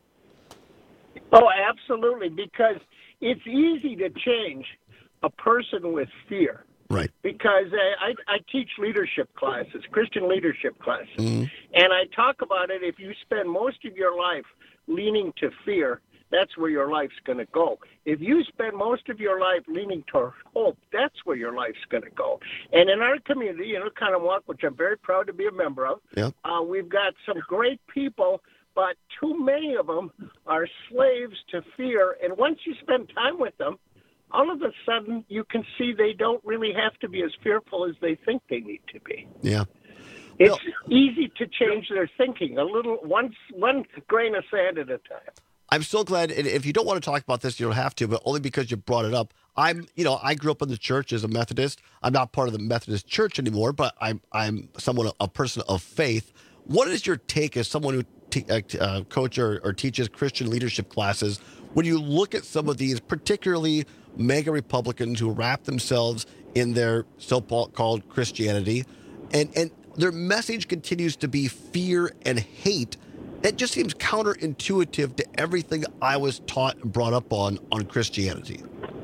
Oh, absolutely, because it's easy to change a person with fear. Right. Because uh, I, I teach leadership classes, Christian leadership classes, mm-hmm. and I talk about it. If you spend most of your life leaning to fear, that's where your life's going to go. If you spend most of your life leaning toward hope, that's where your life's going to go. And in our community, in Oconomowoc, which I'm very proud to be a member of, yep. uh, we've got some great people, but too many of them are slaves to fear. And once you spend time with them, all of a sudden you can see they don't really have to be as fearful as they think they need to be. Yeah. It's Bill. easy to change their thinking, a little, one, one grain of sand at a time. I'm so glad. And if you don't want to talk about this, you don't have to, but only because you brought it up. I'm, you know, I grew up in the church as a Methodist. I'm not part of the Methodist Church anymore, but I'm, I'm someone, a person of faith. What is your take as someone who te- uh, uh, coach or, or teaches Christian leadership classes when you look at some of these, particularly mega Republicans who wrap themselves in their so-called Christianity, and and their message continues to be fear and hate? That just seems counterintuitive to everything I was taught and brought up on on Christianity.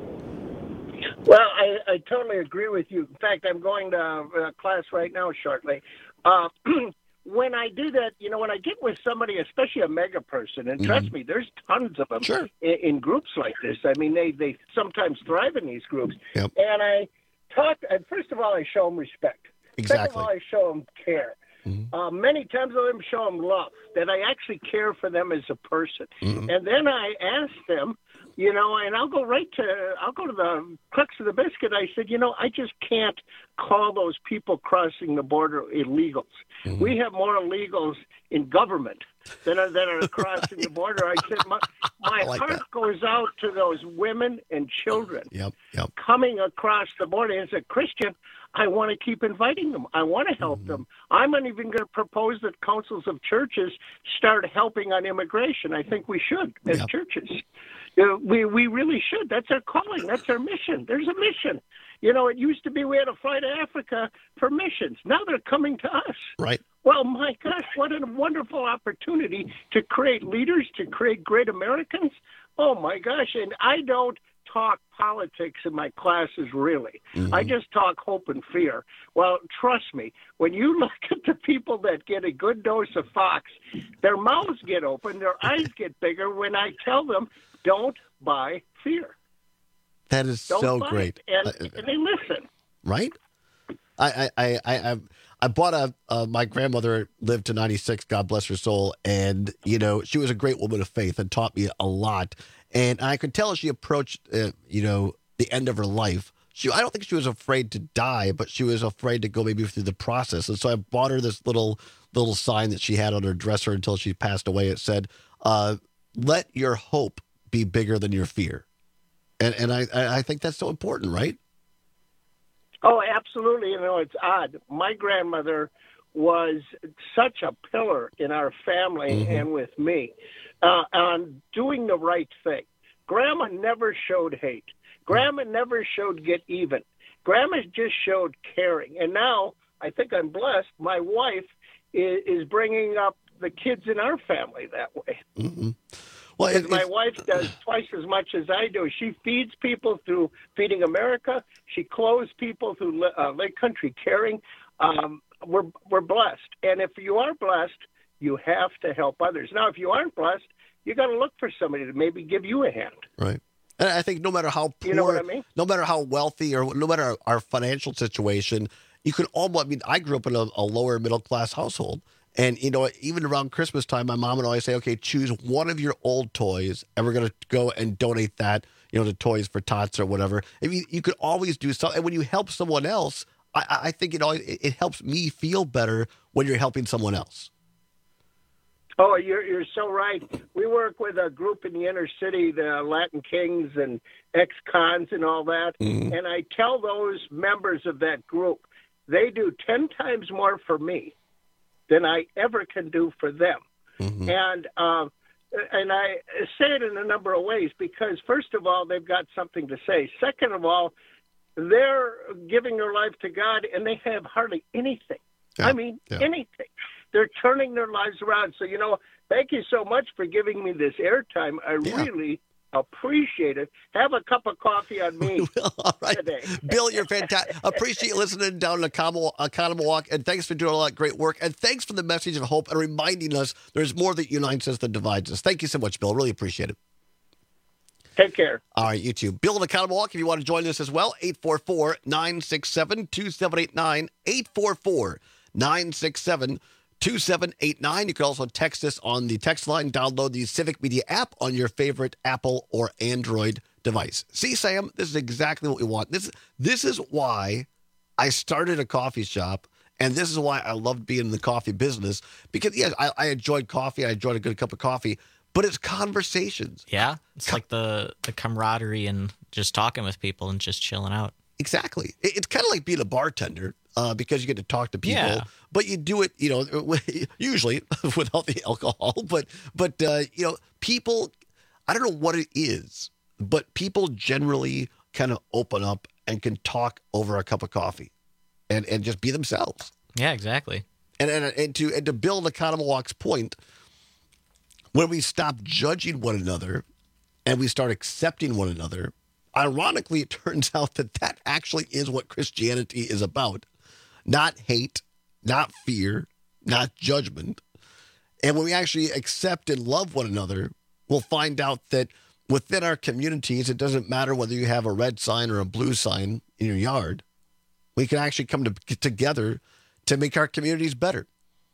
Well, I, I totally agree with you. In fact, I'm going to a class right now shortly. Uh, when I do that, you know, when I get with somebody, especially a mega person, and trust mm-hmm. me, there's tons of them sure. in, in groups like this. I mean, they, they sometimes thrive in these groups. Yep. And I talk, and first of all, I show them respect. Exactly. Second of all, I show them care. Mm-hmm. Uh, many times I show them love, that I actually care for them as a person. Mm-hmm. And then I ask them, you know, and I'll go right to, I'll go to the crux of the biscuit. I said, you know, I just can't call those people crossing the border illegals. Mm-hmm. We have more illegals in government than are, than are crossing the border. I said, my, my like heart that. goes out to those women and children yep, yep. coming across the border. As a Christian, I want to keep inviting them. I want to help mm-hmm. them. I'm not even going to propose that councils of churches start helping on immigration. I think we should as yep. churches. Uh, we we really should. That's our calling. That's our mission. There's a mission. You know, it used to be we had to fly to Africa for missions. Now they're coming to us. Right. Well, my gosh, what a wonderful opportunity to create leaders, to create great Americans. Oh, my gosh. And I don't talk politics in my classes, really. Mm-hmm. I just talk hope and fear. Well, trust me, when you look at the people that get a good dose of Fox, their mouths get open, their eyes get bigger when I tell them, don't buy fear. That is don't so buy great. It. And, uh, and they listen. Right? I I I I I bought a uh, my grandmother lived to ninety-six, God bless her soul, and you know she was a great woman of faith and taught me a lot. And I could tell as she approached, uh, you know, the end of her life, she I don't think she was afraid to die, but she was afraid to go maybe through the process. And so I bought her this little little sign that she had on her dresser until she passed away. It said, uh, "Let your hope be bigger than your fear," and and I I think that's so important, right? Oh, absolutely. You know, it's odd. My grandmother was such a pillar in our family mm-hmm. and with me uh, on doing the right thing. Grandma never showed hate. Grandma never showed get even. Grandma just showed caring. And now I think I'm blessed. My wife is, is bringing up the kids in our family that way. Mm-hmm. Well, it, my wife does twice as much as I do. She feeds people through Feeding America. She clothes people through uh, Lake Country Caring. Um, we're we're blessed, and if you are blessed, you have to help others. Now, if you aren't blessed, you got to look for somebody to maybe give you a hand. Right. And I think no matter how poor, you know what I mean? no matter how wealthy, or no matter our, our financial situation, you can almost. I mean, I grew up in a, a lower middle class household. And, you know, even around Christmas time, my mom would always say, okay, choose one of your old toys, and we're going to go and donate that, you know, to Toys for Tots or whatever. I mean, you could always do something. And when you help someone else, I, I think it, always, it helps me feel better when you're helping someone else. Oh, you're you're so right. We work with a group in the inner city, the Latin Kings and ex-cons and all that. Mm-hmm. And I tell those members of that group, they do ten times more for me than I ever can do for them. Mm-hmm. And uh, and I say it in a number of ways because, first of all, they've got something to say. Second of all, they're giving their life to God, and they have hardly anything. Yeah. I mean, yeah. anything. They're turning their lives around. So, you know, thank you so much for giving me this airtime. I yeah. really appreciate it. Have a cup of coffee on me all right. today. Bill, you're fantastic. Appreciate listening down in Oconomowoc, and thanks for doing a lot of great work. And thanks for the message of hope and reminding us there's more that unites us than divides us. Thank you so much, Bill. Really appreciate it. Take care. All right, you too. Bill in Oconomowoc, if you want to join us as well, eight four four, nine six seven, two seven eight nine, eight four four, nine six seven, two seven eight nine. You can also text us on the text line. Download the Civic Media app on your favorite Apple or Android device. See, Sam, this is exactly what we want. This, this is why I started a coffee shop, and this is why I loved being in the coffee business. Because, yes, I, I enjoyed coffee. I enjoyed a good cup of coffee. but it's conversations. Yeah, it's like the, the camaraderie and just talking with people and just chilling out. Exactly. It- It's kind of like being a bartender uh, because you get to talk to people, Yeah. but you do it, you know, usually without the alcohol. But, but uh, you know, people, I don't know what it is, but people generally kind of open up and can talk over a cup of coffee and, and just be themselves. Yeah, exactly. And, and and to and to build Economowalk's point, when we stop judging one another and we start accepting one another, ironically, it turns out that that actually is what Christianity is about. Not hate, not fear, not judgment. And when we actually accept and love one another, we'll find out that within our communities, it doesn't matter whether you have a red sign or a blue sign in your yard. We can actually come to, together to make our communities better.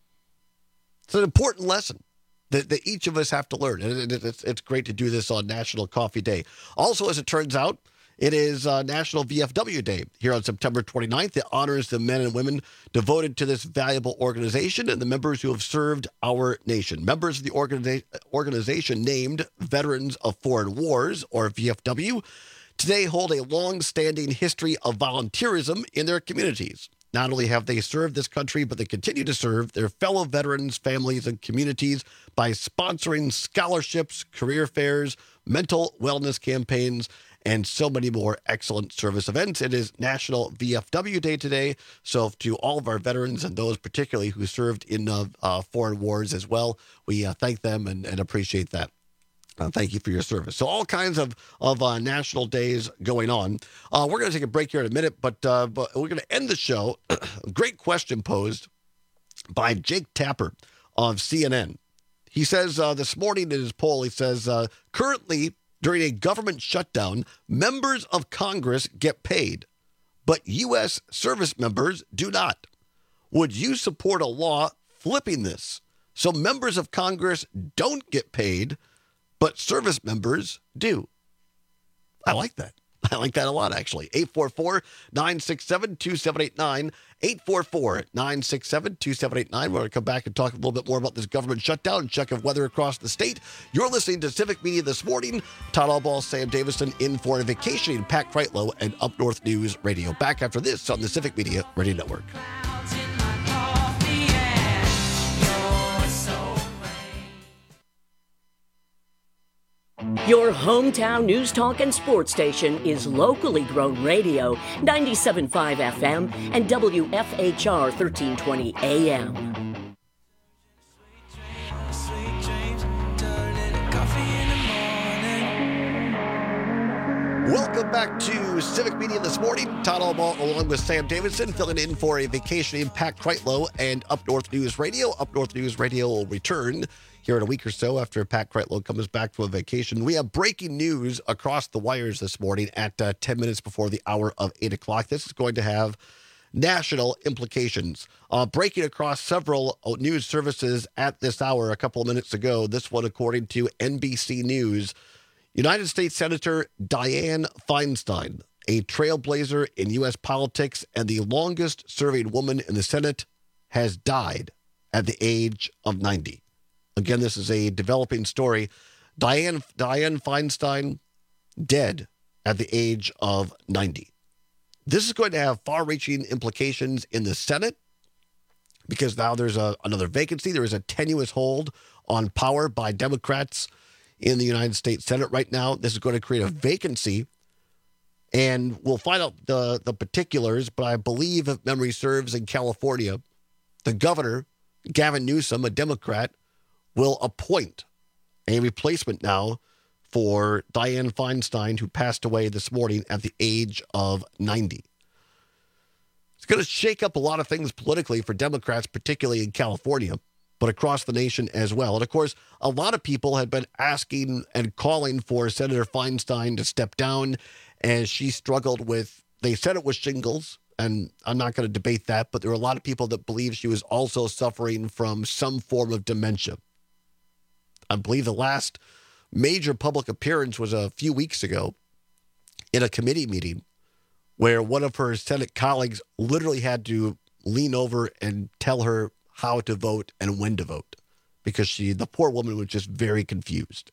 It's an important lesson that, that each of us have to learn. And it, it's, it's great to do this on National Coffee Day. Also, as it turns out, it is uh, National V F W Day here on September twenty-ninth. It honors the men and women devoted to this valuable organization and the members who have served our nation. Members of the organiza- organization named Veterans of Foreign Wars, or V F W, today hold a long-standing history of volunteerism in their communities. Not only have they served this country, but they continue to serve their fellow veterans, families, and communities by sponsoring scholarships, career fairs, mental wellness campaigns, and so many more excellent service events. It is National V F W Day today. So to all of our veterans and those particularly who served in uh, uh, foreign wars as well, we uh, thank them and, and appreciate that. Uh, thank you for your service. So all kinds of, of uh, national days going on. Uh, we're going to take a break here in a minute, but, uh, but we're going to end the show. Great question posed by Jake Tapper of C N N. He says uh, this morning in his poll, he says, uh, currently during a government shutdown, members of Congress get paid, but U S service members do not. Would you support a law flipping this so members of Congress don't get paid, but service members do? I like that. I like that a lot, actually. eight four four, nine six seven, two seven eight nine. eight four four, nine six seven, two seven eight nine. We're going to come back and talk a little bit more about this government shutdown and check of weather across the state. You're listening to Civic Media This Morning. Todd Allball, Sam Davison in for a vacationing Pat Kreitlow and Up North News Radio. Back after this on the Civic Media Radio Network. Your hometown news talk and sports station is locally grown radio, ninety-seven point five F M and W F H R thirteen twenty A M. Welcome back to Civic Media This Morning. Todd Allball along with Sam Davidson filling in for a vacationing Pat Kreitlow and Up North News Radio. Up North News Radio will return here in a week or so after Pat Kreitlow comes back from a vacation. We have breaking news across the wires this morning at uh, ten minutes before the hour of eight o'clock. This is going to have national implications. Uh, breaking across several news services at this hour a couple of minutes ago. This one, according to N B C News. United States Senator Dianne Feinstein, a trailblazer in U S politics and the longest-serving woman in the Senate, has died at the age of ninety. Again, this is a developing story. Dianne, Dianne Feinstein, dead at the age of ninety. This is going to have far-reaching implications in the Senate because now there's a, another vacancy. There is a tenuous hold on power by Democrats in the United States Senate right now. This is going to create a vacancy, and we'll find out the, the particulars, but I believe, if memory serves, in California, the governor, Gavin Newsom, a Democrat, will appoint a replacement now for Dianne Feinstein, who passed away this morning at the age of ninety. It's going to shake up a lot of things politically for Democrats, particularly in California, but across the nation as well. And of course, a lot of people had been asking and calling for Senator Feinstein to step down as she struggled with, they said it was shingles, and I'm not going to debate that, but there were a lot of people that believe she was also suffering from some form of dementia. I believe the last major public appearance was a few weeks ago in a committee meeting where one of her Senate colleagues literally had to lean over and tell her how to vote and when to vote because she, the poor woman was just very confused.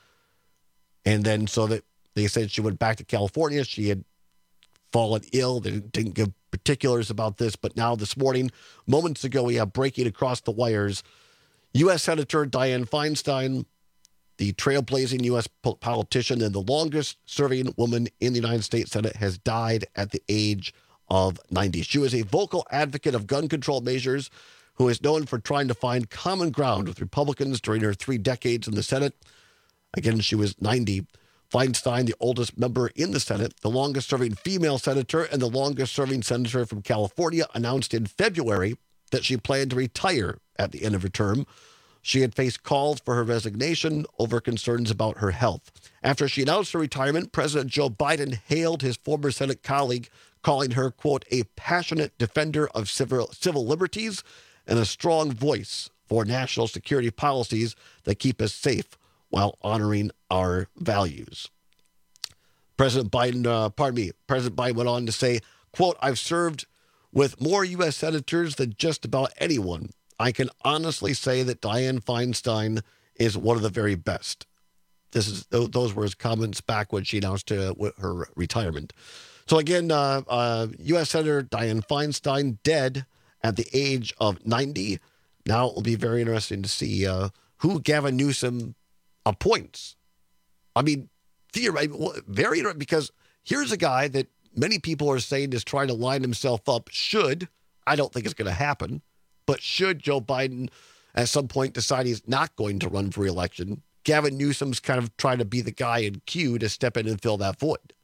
And then so that they said she went back to California. She had fallen ill. They didn't give particulars about this, but now this morning, moments ago, we have breaking across the wires. U S Senator Dianne Feinstein, the trailblazing U S politician and the longest-serving woman in the United States Senate, has died at the age of ninety. She was a vocal advocate of gun control measures who is known for trying to find common ground with Republicans during her three decades in the Senate. Again, she was ninety. Feinstein, the oldest member in the Senate, the longest-serving female senator, and the longest-serving senator from California, announced in February that she planned to retire at the end of her term. She had faced calls for her resignation over concerns about her health. After she announced her retirement, President Joe Biden hailed his former Senate colleague, calling her, quote, a passionate defender of civil, civil liberties and a strong voice for national security policies that keep us safe while honoring our values. President Biden, uh, pardon me, President Biden went on to say, quote, I've served with more U S senators than just about anyone. I can honestly say that Dianne Feinstein is one of the very best. This is those were his comments back when she announced uh, her retirement. So again, uh, uh, U S Senator Dianne Feinstein dead at the age of ninety. Now it will be very interesting to see uh, who Gavin Newsom appoints. I mean, theoretically, very interesting, because here's a guy that many people are saying is trying to line himself up. Should, I don't think it's going to happen, but should Joe Biden at some point decide he's not going to run for re-election, Gavin Newsom's kind of trying to be the guy in queue to step in and fill that void.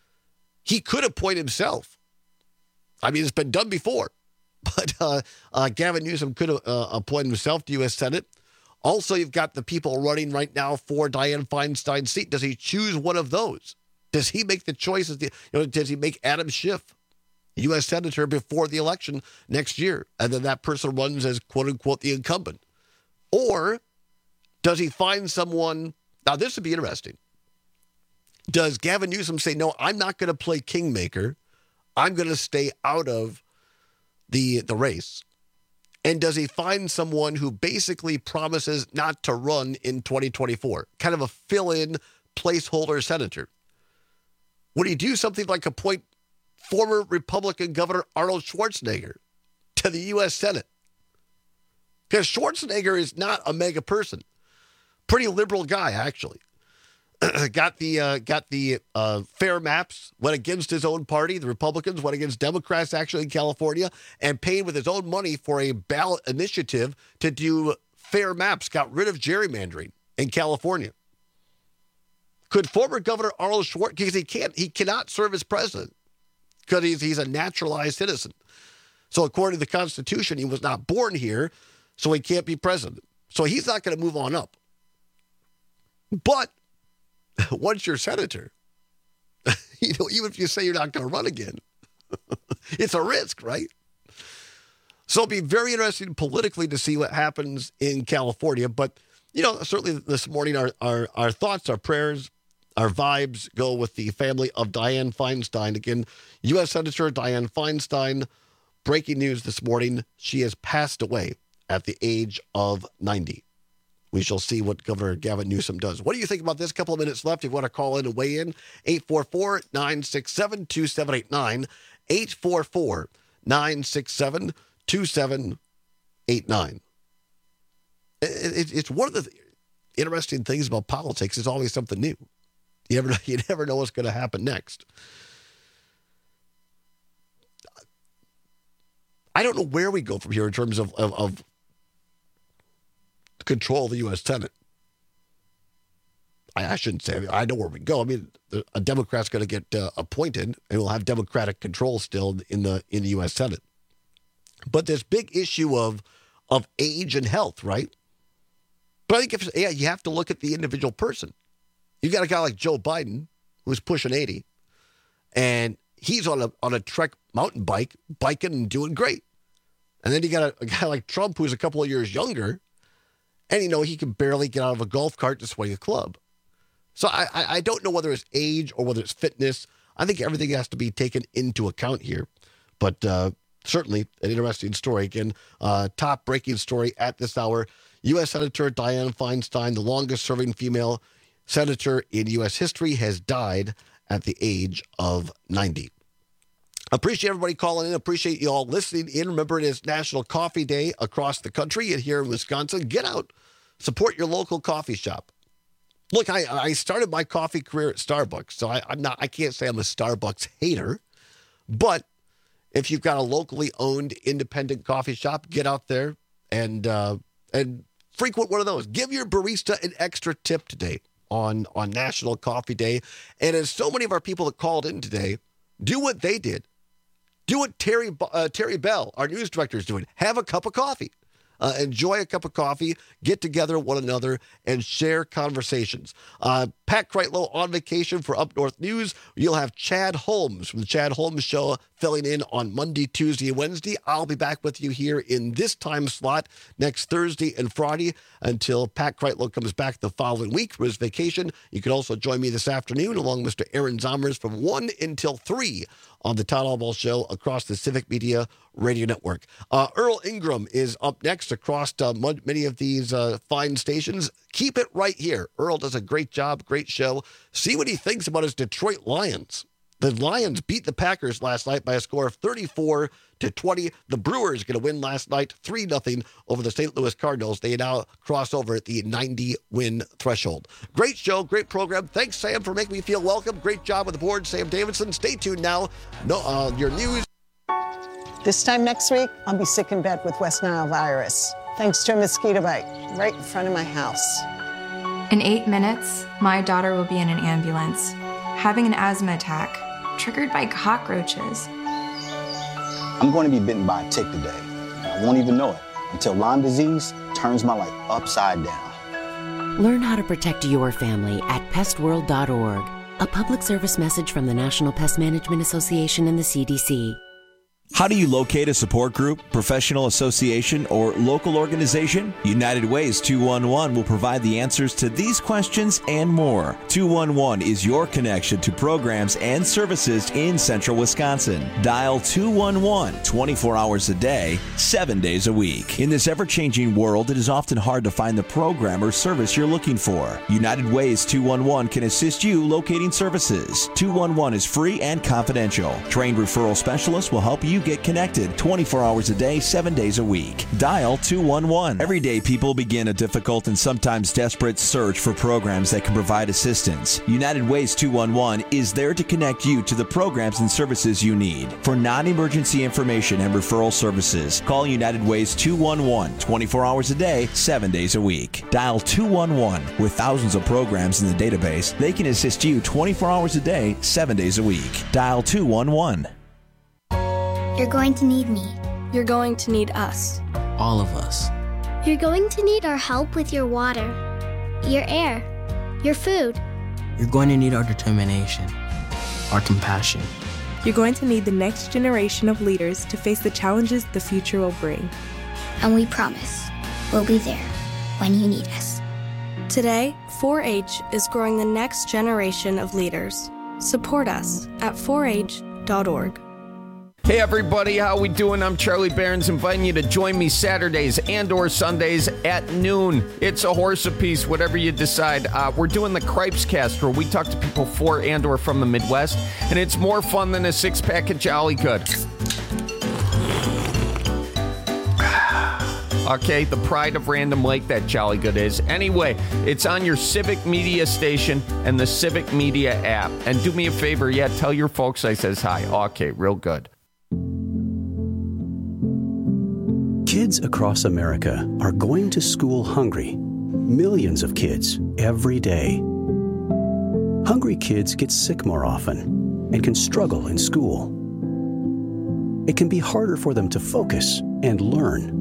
He could appoint himself. I mean, it's been done before, but uh, uh, Gavin Newsom could uh, appoint himself to U S Senate. Also, you've got the people running right now for Dianne Feinstein's seat. Does he choose one of those? Does he make the choices? You know, does he make Adam Schiff U S Senator before the election next year, and then that person runs as quote-unquote the incumbent? Or does he find someone? Now, this would be interesting. Does Gavin Newsom say, no, I'm not going to play kingmaker. I'm going to stay out of the, the race. And does he find someone who basically promises not to run in twenty twenty-four? Kind of a fill-in placeholder senator. Would he do something like appoint former Republican Governor Arnold Schwarzenegger to the U S Senate? Because Schwarzenegger is not a mega person. Pretty liberal guy, actually. got the uh, got the uh, fair maps, went against his own party. The Republicans went against Democrats, actually, in California, and paid with his own money for a ballot initiative to do fair maps, got rid of gerrymandering in California. Could former Governor Arnold Schwarzenegger, because he can't, he cannot serve as president because he's, he's a naturalized citizen. So according to the Constitution, he was not born here, so he can't be president. So he's not going to move on up. But once you're senator, you know, even if you say you're not going to run again, it's a risk, right? So it'll be very interesting politically to see what happens in California. But, you know, certainly this morning, our, our, our thoughts, our prayers, our vibes go with the family of Dianne Feinstein. Again, U S Senator Dianne Feinstein, breaking news this morning, she has passed away at the age of ninety. We shall see what Governor Gavin Newsom does. What do you think about this? A couple of minutes left. If you want to call in and weigh in, eight four four, nine six seven, two seven eight nine, eight four four, nine six seven, two seven eight nine. It's one of the interesting things about politics. It's always something new. You never, you never know what's going to happen next. I don't know where we go from here in terms of, of, of control of the U S Senate. I, I shouldn't say. I, mean, I know where we go. I mean, a Democrat's going to get uh, appointed, and we'll have Democratic control still in the in the U S Senate. But this big issue of of age and health, right? But I think if yeah, you have to look at the individual person. You got a guy like Joe Biden who's pushing eighty, and he's on a on a Trek mountain bike, biking and doing great. And then you got a, a guy like Trump who's a couple of years younger, and you know he can barely get out of a golf cart to swing a club. So I, I I don't know whether it's age or whether it's fitness. I think everything has to be taken into account here. But uh, certainly an interesting story. Again, uh, top breaking story at this hour. U S Senator Dianne Feinstein, the longest-serving female senator in U S history, has died at the age of ninety. Appreciate everybody calling in. Appreciate you all listening in. Remember, it is National Coffee Day across the country and here in Wisconsin. Get out. Support your local coffee shop. Look, I, I started my coffee career at Starbucks, so I, I'm not. I can't say I'm a Starbucks hater. But if you've got a locally owned independent coffee shop, get out there and uh, and frequent one of those. Give your barista an extra tip today on, on National Coffee Day. And as so many of our people that called in today, do what they did. Do what Terry uh, Terry Bell, our news director, is doing. Have a cup of coffee. Uh, enjoy a cup of coffee, get together with one another, and share conversations. Uh, Pat Kreitlow on vacation for Up North News. You'll have Chad Holmes from the Chad Holmes Show filling in on Monday, Tuesday, and Wednesday. I'll be back with you here in this time slot next Thursday and Friday until Pat Kreitlow comes back the following week for his vacation. You can also join me this afternoon along with Mister Aaron Zomers from one until three on the Todd Albaugh Show across the Civic Media Radio Network. Uh, Earl Ingram is up next across uh, many of these uh, fine stations. Keep it right here. Earl does a great job, great show. See what he thinks about his Detroit Lions. The Lions beat the Packers last night by a score of thirty-four to twenty. The Brewers going to win last night three nothing over the Saint Louis Cardinals. They now cross over at the ninety-win threshold. Great show, great program. Thanks, Sam, for making me feel welcome. Great job with the board, Sam Davidson. Stay tuned now. No, uh, your news. This time next week, I'll be sick in bed with West Nile virus, thanks to a mosquito bite right in front of my house. In eight minutes, my daughter will be in an ambulance, having an asthma attack, triggered by cockroaches. I'm going to be bitten by a tick today. I won't even know it until Lyme disease turns my life upside down. Learn how to protect your family at pest world dot org. A public service message from the National Pest Management Association and the C D C. How do you locate a support group, professional association, or local organization? United Ways two one one will provide the answers to these questions and more. two one one is your connection to programs and services in central Wisconsin. Dial two one one twenty-four hours a day, seven days a week. In this ever-changing world, it is often hard to find the program or service you're looking for. United Ways two one one can assist you locating services. two one one is free and confidential. Trained referral specialists will help you get connected twenty-four hours a day, seven days a week. Dial two one one. Every day, people begin a difficult and sometimes desperate search for programs that can provide assistance. United Ways two one one is there to connect you to the programs and services you need. For non-emergency information and referral services, call United Ways two one one twenty-four hours a day, seven days a week. Dial two one one. With thousands of programs in the database, they can assist you twenty-four hours a day, seven days a week. Dial two one one. You're going to need me. You're going to need us. All of us. You're going to need our help with your water, your air, your food. You're going to need our determination, our compassion. You're going to need the next generation of leaders to face the challenges the future will bring. And we promise we'll be there when you need us. Today, four H is growing the next generation of leaders. Support us at four H dot org. Hey everybody, how we doing? I'm Charlie Barons, inviting you to join me Saturdays and or Sundays at noon. It's a horse apiece, whatever you decide. Uh, we're doing the Cripes Cast, where we talk to people for and or from the Midwest, and it's more fun than a six-pack of Jolly Good. Okay, the pride of Random Lake, that Jolly Good is. Anyway, it's on your Civic Media station and the Civic Media app. And do me a favor, yeah, tell your folks I says hi. Okay, real good. Kids across America are going to school hungry. Millions of kids every day. Hungry kids get sick more often and can struggle in school. It can be harder for them to focus and learn.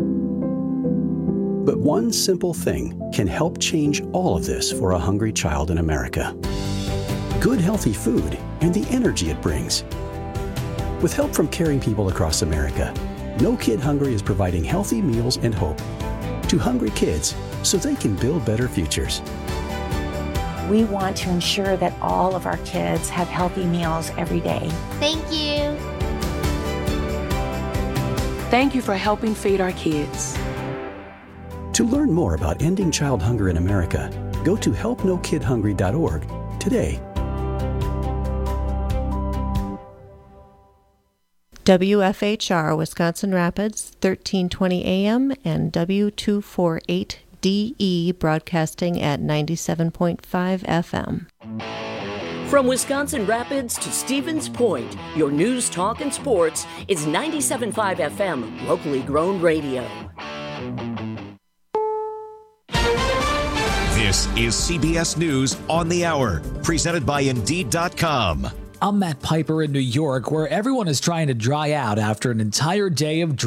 But one simple thing can help change all of this for a hungry child in America. Good, healthy food and the energy it brings. With help from caring people across America, No Kid Hungry is providing healthy meals and hope to hungry kids so they can build better futures. We want to ensure that all of our kids have healthy meals every day. Thank you. Thank you for helping feed our kids. To learn more about ending child hunger in America, go to help no kid hungry dot org today. W F H R Wisconsin Rapids, thirteen twenty A M and W two forty-eight D E broadcasting at ninety-seven point five F M. From Wisconsin Rapids to Stevens Point, your news, talk, and sports is ninety-seven point five F M, locally grown radio. This is C B S News on the Hour, presented by Indeed dot com. I'm Matt Piper in New York, where everyone is trying to dry out after an entire day of